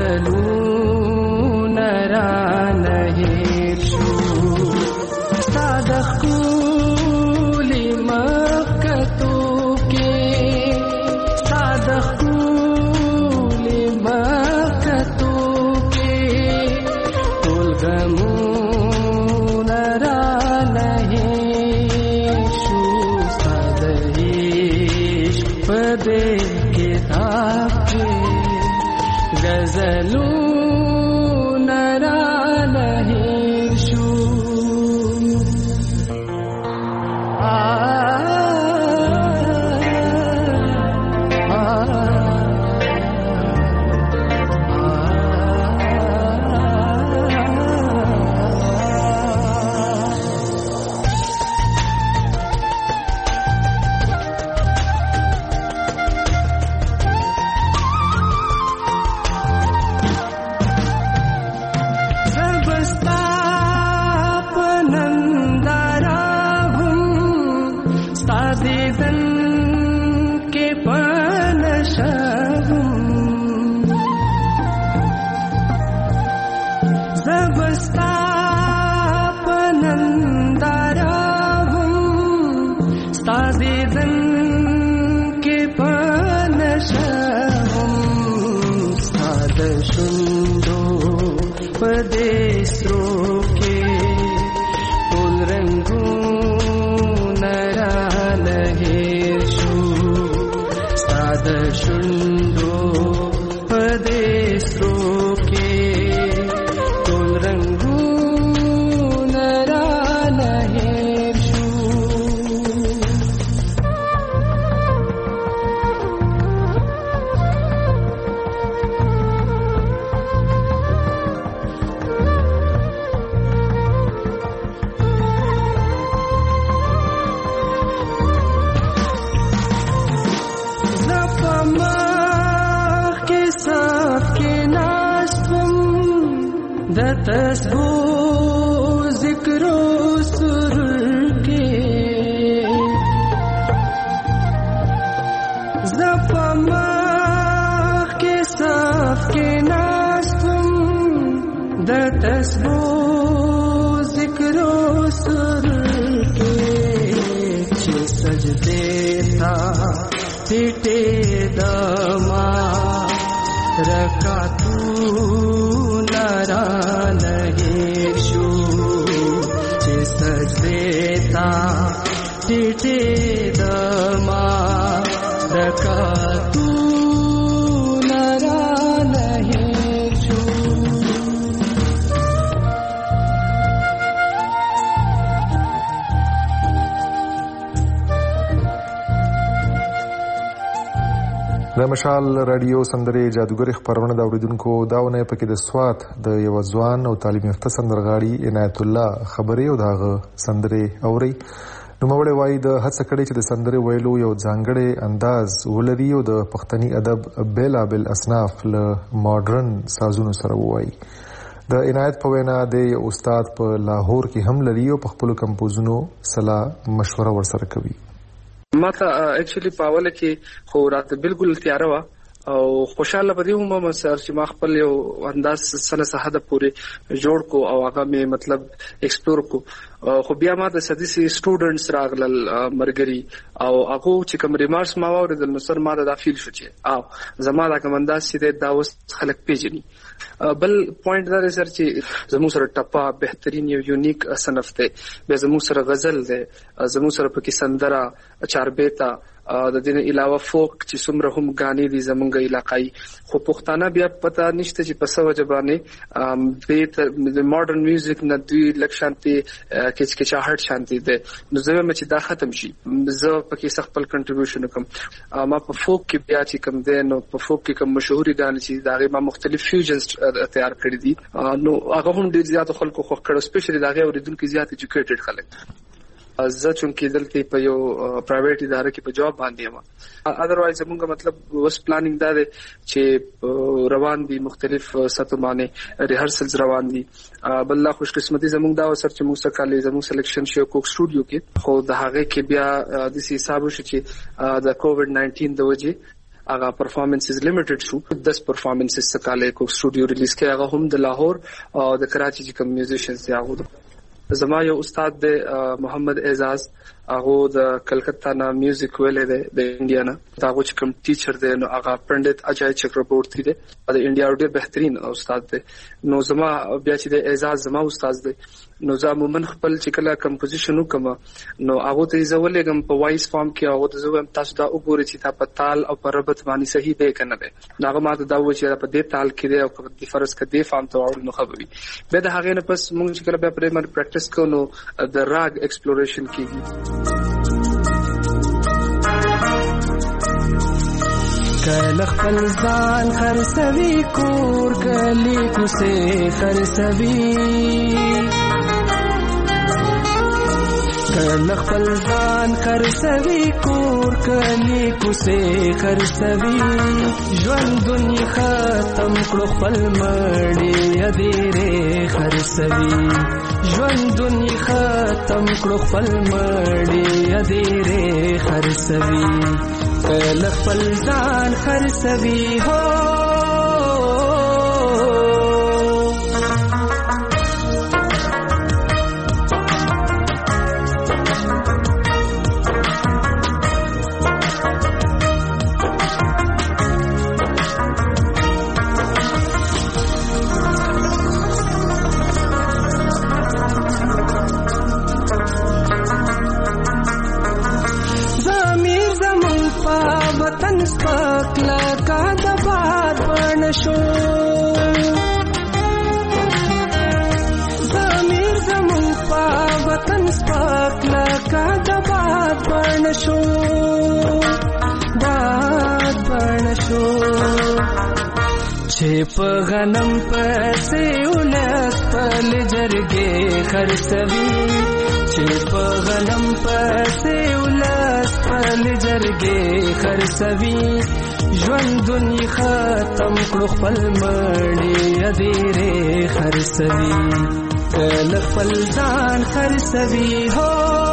غزلونه رانه هېر شو. ستا د ښکلي مکتوب کې ستا د ښکلي مکتوب کې ټول غمونه رانه هېر شو. دے کتاب کے غزلوں نرا نہیں شو. तस्बो जिक्रो सुरूर के जफमा के साफ के नास्तुम द तस्बो जिक्रो सुरूर के चे सजदे था टिटे दमा रका तू नरा नगेशु चे सजदेता टिटे दमा रका तू नरा नगेशु د مشال رادیو سندرې جادوګر خبرونه د اوریدونکو داونه پکې د سوات د یو ځوان او تعلیم یافته سندرغاړي عنایت الله خبرې او داغه سندرې اوري نو موږ وایي د هڅه کړې چې د سندرې ویلو یو ځانګړی انداز ولري او د پښتني ادب بیلا بیل اصناف له ماډرن سازونو سره وایي د عنایت په وینا د استاد په لاهور کې هم لري او په خپل کمپوزونو سلا مشوره ورسره کوي. ما ته اکچولی په اوله کې خو راته بالکل تیار و او خوشاله پدې هم ما سر چې ما خپل یو انداز سره ساده پورې جوړ کو او هغه می مطلب ایکسپلور کو خو بیا ما د سدسي سټوډنټس راغلل مرګري او هغه چې کوم ریمارکس ما واوریدل نو سر ما دا فیل شو چې او زما دا کوم انداز چې دا اوس خلک پیژني. بل پوینټ دا سر چې زمو سره ټپا بهترین یو یونیک صنف دی به زمو سره غزل دی زمو سره پکې سندره چاربیتا د دې نه علاوه فوک چې څومره هم غانې دي زمونږ علاقائی خو پښتانه بیا پتا نشته چې په سو جبانه د ماډرن میوزیک نه دوی لکشانتي کچ کچا هټ شانتي ده نو زه مې چې دا ختم شي زه پکې خپل کنټریبیوشن وکم ما په فوک کې بیا چې کوم ده نو په فوک کې کوم مشهوري غانې چې دا ما مختلف فیوژنز تیار کړی دي نو هغه هم ډیر زیات خلکو خو کړو سپیشلی دا غو اوریدونکو زیات ایجوکیټډ خلک زه چونکی دلته په یو پرایویټ اداره کې په جواب باندې یم اذروایز موږ مطلب وس پلانینګ دا دی چې روان دي مختلف سطح باندې ریهرسلز روان دي بل لا خوش قسمتي زموږ دا وسر چې موږ سکالي زموږ سلیکشن شو کوک سټوډیو کې خو د هغه کې بیا د سي حساب شو چې د کووډ ناینټین د وجې هغه پرفارمنسز لیمیټډ شو دس پرفارمنسز سکالي کوک سټوډیو ریلیز کې هغه هم د لاهور او د کراچي چې کوم میوزیشنز دی هغه زما یو استاد دی محمد اعزاز هغه د کلکتا نه میوزیک ویلې دی د انډیا نه هغه چې کوم ټیچر دی نو هغه پندت اجای چکربورتی دی د انډیا ډېر بهترین استاد دی نو زما بیا چې د اعزاز زما استاد دی نو زه مومن خپل چې کله کمپوزیشن وکم نو هغه ته زولېګم په وایس فارم کې هغه ته زوم تاسو دا وګورئ چې تا په تال او په ربط باندې صحیح دی کنه دی هغه ماته دا و چې په دې تال کې دی او په دې فرض کې دی فارم ته اور نو خبري به د هغه نه پس موږ چې کله بیا پرېمر پریکټیس کوو نو د راګ ایکسپلوریشن کیږي کله خپل ځان خرڅوي کور کلی کوسه خرڅوي کله خپل ځان خرڅوي کور کلی کوسه خرڅوي ژوند دنیا ختم کړو خپل مړی اديره خرڅوي ژوند دنیا ختم کړو خپل مړی اديره خرڅوي کله خپل ځان خرڅوي هو زمیر زمون پا وطن سپاک لکا دباد برنشو باد برنشو چه پا غنم پسی اولس پل جرگے خرسوی چه پا غنم پسی اولس خپل جرګې خرڅوي ژوند دنیا ختم کړو خپل مړی ادیره خرڅوي کله خپل ځان خرڅوي هو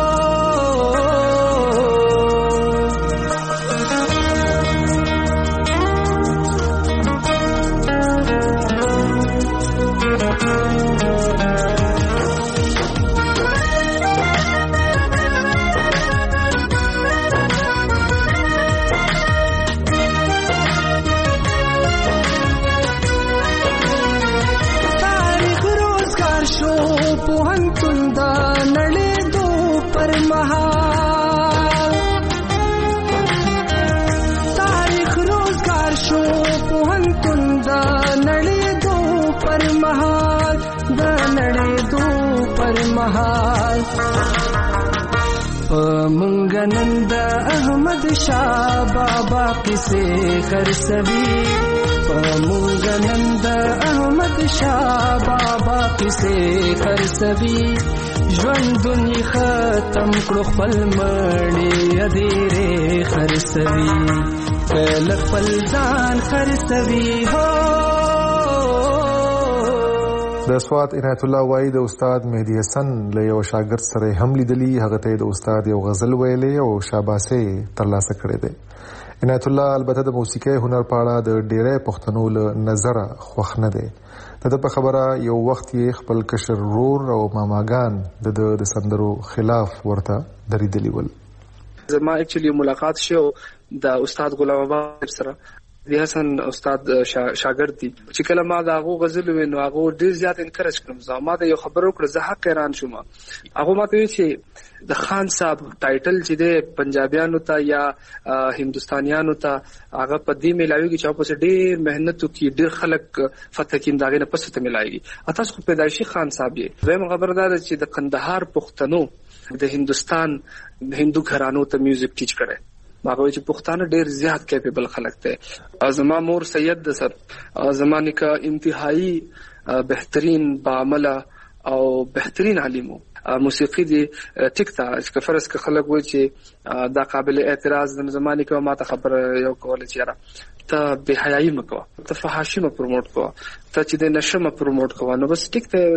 منګنند احمد شاه بابا کیسه خرڅوي منګنند احمد شاه بابا کیسه خرڅوي ژوند دنیا ختم کړو خپل مړی ادیره خرڅوي کله خپل ځان خرڅوي هو د سوات عنایت الله وای د استاد مهدی حسن له یو شاګرد سره هم لیدلی هغه ته د استاد یو غزل ویلې او شاباسه ترلاسه کړې ده. عنایت الله البته د موسیقي هنر په اړه د ډېرې پښتنو له نظره خوښ نه دی. د په خبره یو وخت یې خپل کشر رور او ماماګان د د سندرو خلاف ورته دریدلی ول. زما اکچولی ملاقات شو د استاد غلام آباد سره دی حسن استاد شاګرد دی چې کله ما دا غو غزل وینو هغه ډیر زیات انکریج کړم زه ما د یو خبرو کړ زه حق حیران شوم هغه ما ته چې د خان صاحب ټایټل چې د پنجابیانو ته یا هندستانیانو ته هغه په دې ملاويږي چې په ډیر مهنت کوي ډیر خلک فتح کین داغه نه پسته ملایږي تاسو خو پیدایشي خان صاحب یې زم خبردار چې د قندهار پښتنو د هندستان هندو گھرانو ته میوزیک ټیچ کړي هغه چې پښتانه ډیر زیات کیپیبل خلک ته ازما مور سید د سر زمانه کا انتهایی بهترین بعمل او بهترین عالمو موسیقي دی ټیک تا چې فرض ک خلک وای چې دا قابل اعتراض د زمانه کا ما ته خبر یو کول چیرې ته به حیايي مکو ته فحاشي مو پروموټ کو ته چې د نشه مو پروموټ کو نو بس ټیک ته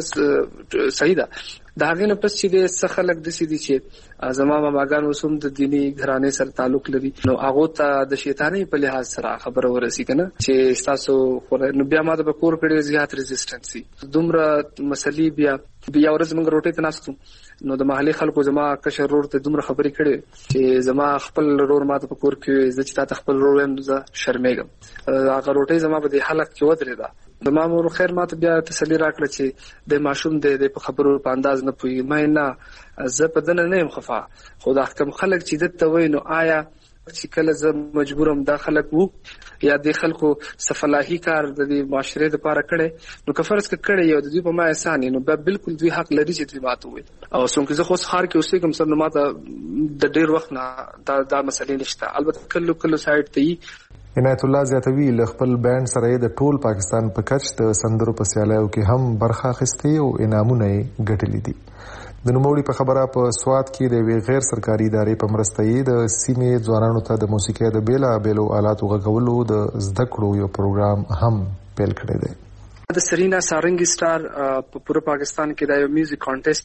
صحیح ده دا غنه پس چې د خلک د سې دي چې زمامه ماګان وسوم د دینی غرانې سره تعلق لري نو هغه ته د شیطانې په لحاظ سره خبر ورسې کنه چې تاسو نو بیا ما د بکور کړي زیات ریزिस्टنسي دومره مسلې بیا بیا ورځ موږ روټي ته ناستو نو د محلي خلکو زما کشر رور ته دومره خبرې کړي چې زما خپل رور ما ته بکور کې زه چې تاسو خپل رور هم زه شرمېږم هغه روټي زما په دې حلق کې ودرې ده د مامور خیر ماته بیا تسلی راکړه چې د ماشوم د په خبرو په انداز نه پوي مې نه زه په دنه نه مخفا خو دا کم خلک چې دته وینو آیا چې کله زه مجبورم دا خلک وو یا د خلکو صفلاحي کار د معاشره لپاره کړي نو کفرس کړي یو د دې په ما احسان نو به بالکل دوی حق لري چې دوی ماته وي او څنګه زه خو خار کې اوسې کوم سر نو ماته د ډیر وخت نه دا د مسلې نشته البته کله کله سایت ته عنایت الله زیاتوی ل خپل بانډ سره د ټول پاکستان په کچ د سندرو په سیالیو کې هم برخه اخیستې او انعامونه ګټلې دي. د نوموړي په خبره په سوات کې د وی غیر سرکاري ادارې په مرسته یې د سیمې ځوانانو ته د موسیقي د بیلا بیلو آلاتو غږولو د زده کړو یو پروګرام هم پیل کړی دی. د سرینا سارنګي سٹار په پوره پاکستان کې د یو میوزیک کانټیسټ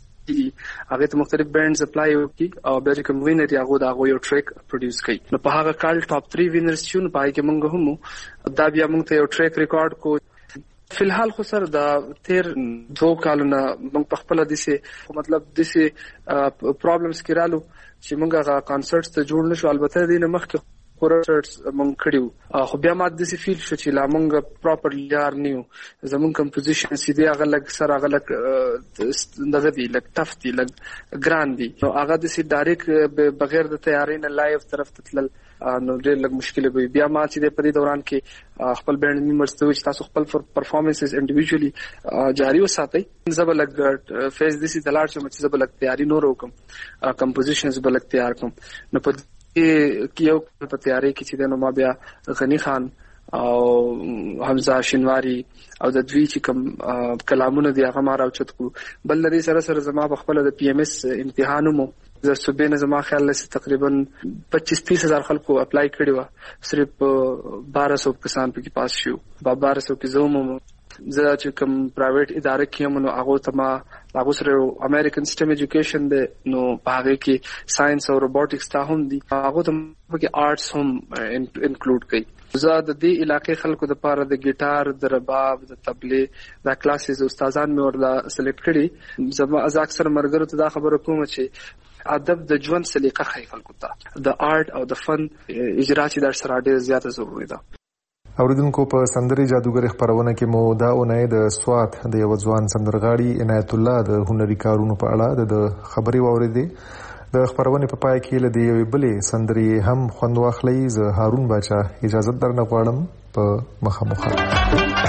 هغه ته مختلف بینډز اپلای وکي او بیا چې کوم وینر یې هغه دا یو ټریک پروډوس کړي نو په هغه کال ټاپ تhree وینرز شون پای کې موږ هم دا بیا موږ ته یو ټریک ریکارډ کو فلحال خو سر دا تیر دو کالونه موږ په خپل دسه مطلب دسه پرابلمز کې رالو چې موږ هغه کانسرټس ته جوړ نشو البته دینه مخکې کورټرز مونږ کړیو خو بیا ما د سی فیل شو چې لا مونږ پراپرلی یار نیو زمون کمپوزیشن سیده هغه لګ سره هغه لګ دغه دی لګ ټف دی لګ ګران دی نو هغه د سی ډایرک بغیر د تیاری نه لایو طرف ته تل نو ډېر لږ مشکل وي بیا ما چې په دې دوران کې خپل بینډ میمبرز ته چې تاسو خپل پرفارمنسز انډیویډوالي جاری وساتئ زب لګ فیس د سی دلار چې زب لګ تیاری نور وکم کمپوزیشنز بل تیار کوم نو په یو په تیاری کې چې د نو ما بیا غنی خان او حمزه شینواری او د دوی چې کوم کلامونه دی هغه ما راوچت کو. بل لري سره سره زما په خپل د پی ام اس امتحانومو د صوبې نه زما خیال لسی تقریبا پچیس تیس هزار خلکو اپلای کړي و، صرف بارہ سو کسان پکې پاس شو. با بارہ سو کې زوم زه چې کوم پرایویټ ادارې کې هم نو هغه ته ما هغه سره امریکن سیستم ایجوکیشن دی نو هغه کې ساينس او روبوټکس ته هم دي، هغه ته کې آرټس هم انکلوډ کړي. زه د دې علاقې خلکو د پاره د ګیټار، د رباب، د تبلې دا کلاسز استادان مې ورلا سلیکټ کړي. زما از اکثر مرګرو ته دا خبره کوم چې ادب د ژوند سلیقه خای خلکو ته د آرټ او د فن اجرا چې در سره ډېر زیاته ضروري ده. اوریدونکو په سندري جادوګر خبرونه کې مو دا اونۍ د سوات د یو ځوان سندرغاړي عنایت الله د هنري کارونو په اړه د خبري واوریدې. د خبرونه په پای کې لدی یو بلې سندري هم خوند واخلي. ز هارون باچا اجازه درنه غواړم په مخامخ.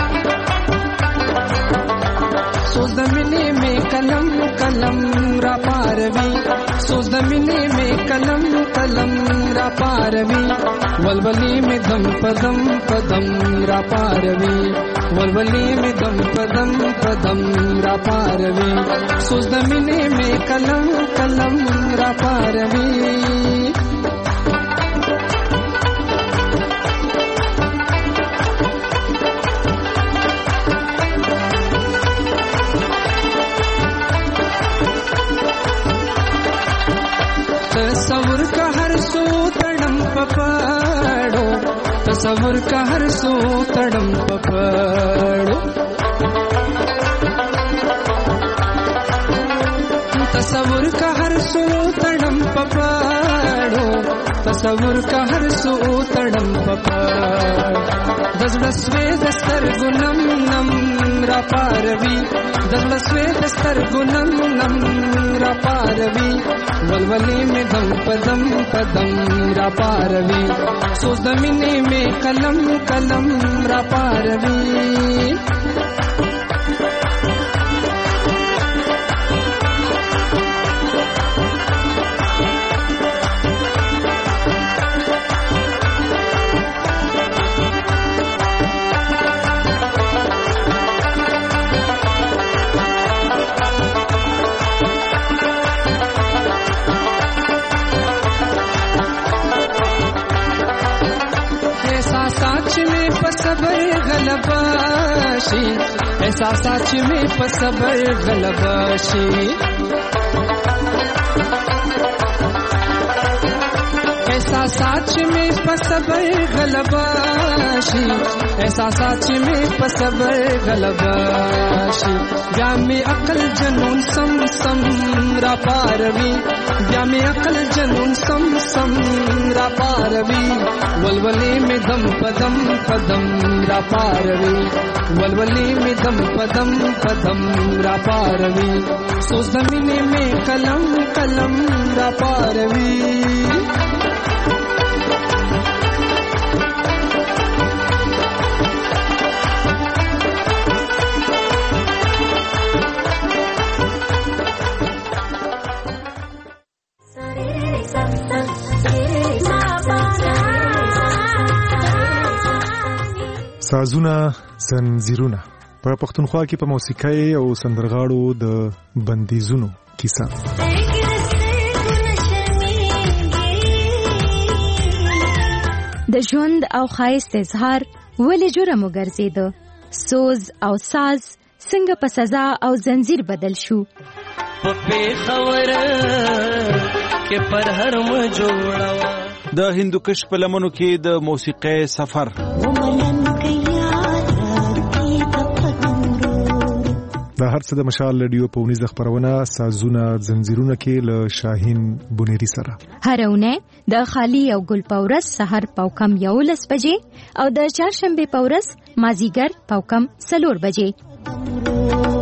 سوز دمینه میں کلم کلم را پاروی، سوز دمینه میں کلم کلم را پاروی، ولولی میں دم پدم پدم را پاروی، ولولی میں دم پدم پدم را پاروی، سوز دمینه میں کلم کلم را پاروی. تصور کا ہر سو تڑم پپاڑو، تصور کا ہر سو تڑم پپاڑو، تصور کا ہر سو تڑم پپاڑو، تصور کا ہر سو تڑم پپاڑو. دزلسوے دستر گنم نم را پاروی، دزلسوے دستر گنم نم را پاروی، ولولی میں دم پدم پدم را پاروی، سوز دمینه میں کلم کلم را پاروی. صبر غلباشی احساسات میں پصبر غلباشی، احساسات میں پصبر غلباشی، احساسات میں پصبر غلباشی. بیا میں عقل جنون سم سم را پاروی، بیا میں عقل جنون سم سم را پاروی، ولولی میں دم پدم پدم را پاروی، ولولی میں دم پدم پدم را پاروی، سوز زمینه میں قلم قلم را پاروی. سازونه زنځیرونه په پښتونخوا کې په موسیقۍ او سندرغاړو د بندیزونو کیسه. د ژوند او ښایست اظهار ولې جرم وګرځیده؟ سوز او ساز څنګه په سزا او زنځیر بدل شو؟ په پیښور کې پر هر م جوړا د هندوکش په لمنو کې د موسیقۍ سفر. دا هر څه د مشال رادیو په ونیزه خبرونه سازونه زنځیرونه کې له شاهین بونيري سره هرونه د خالی او ګل پورس سحر پاوکم یولس بجې او د چهارشنبه پورس مازیګر پاوکم سلور بجې.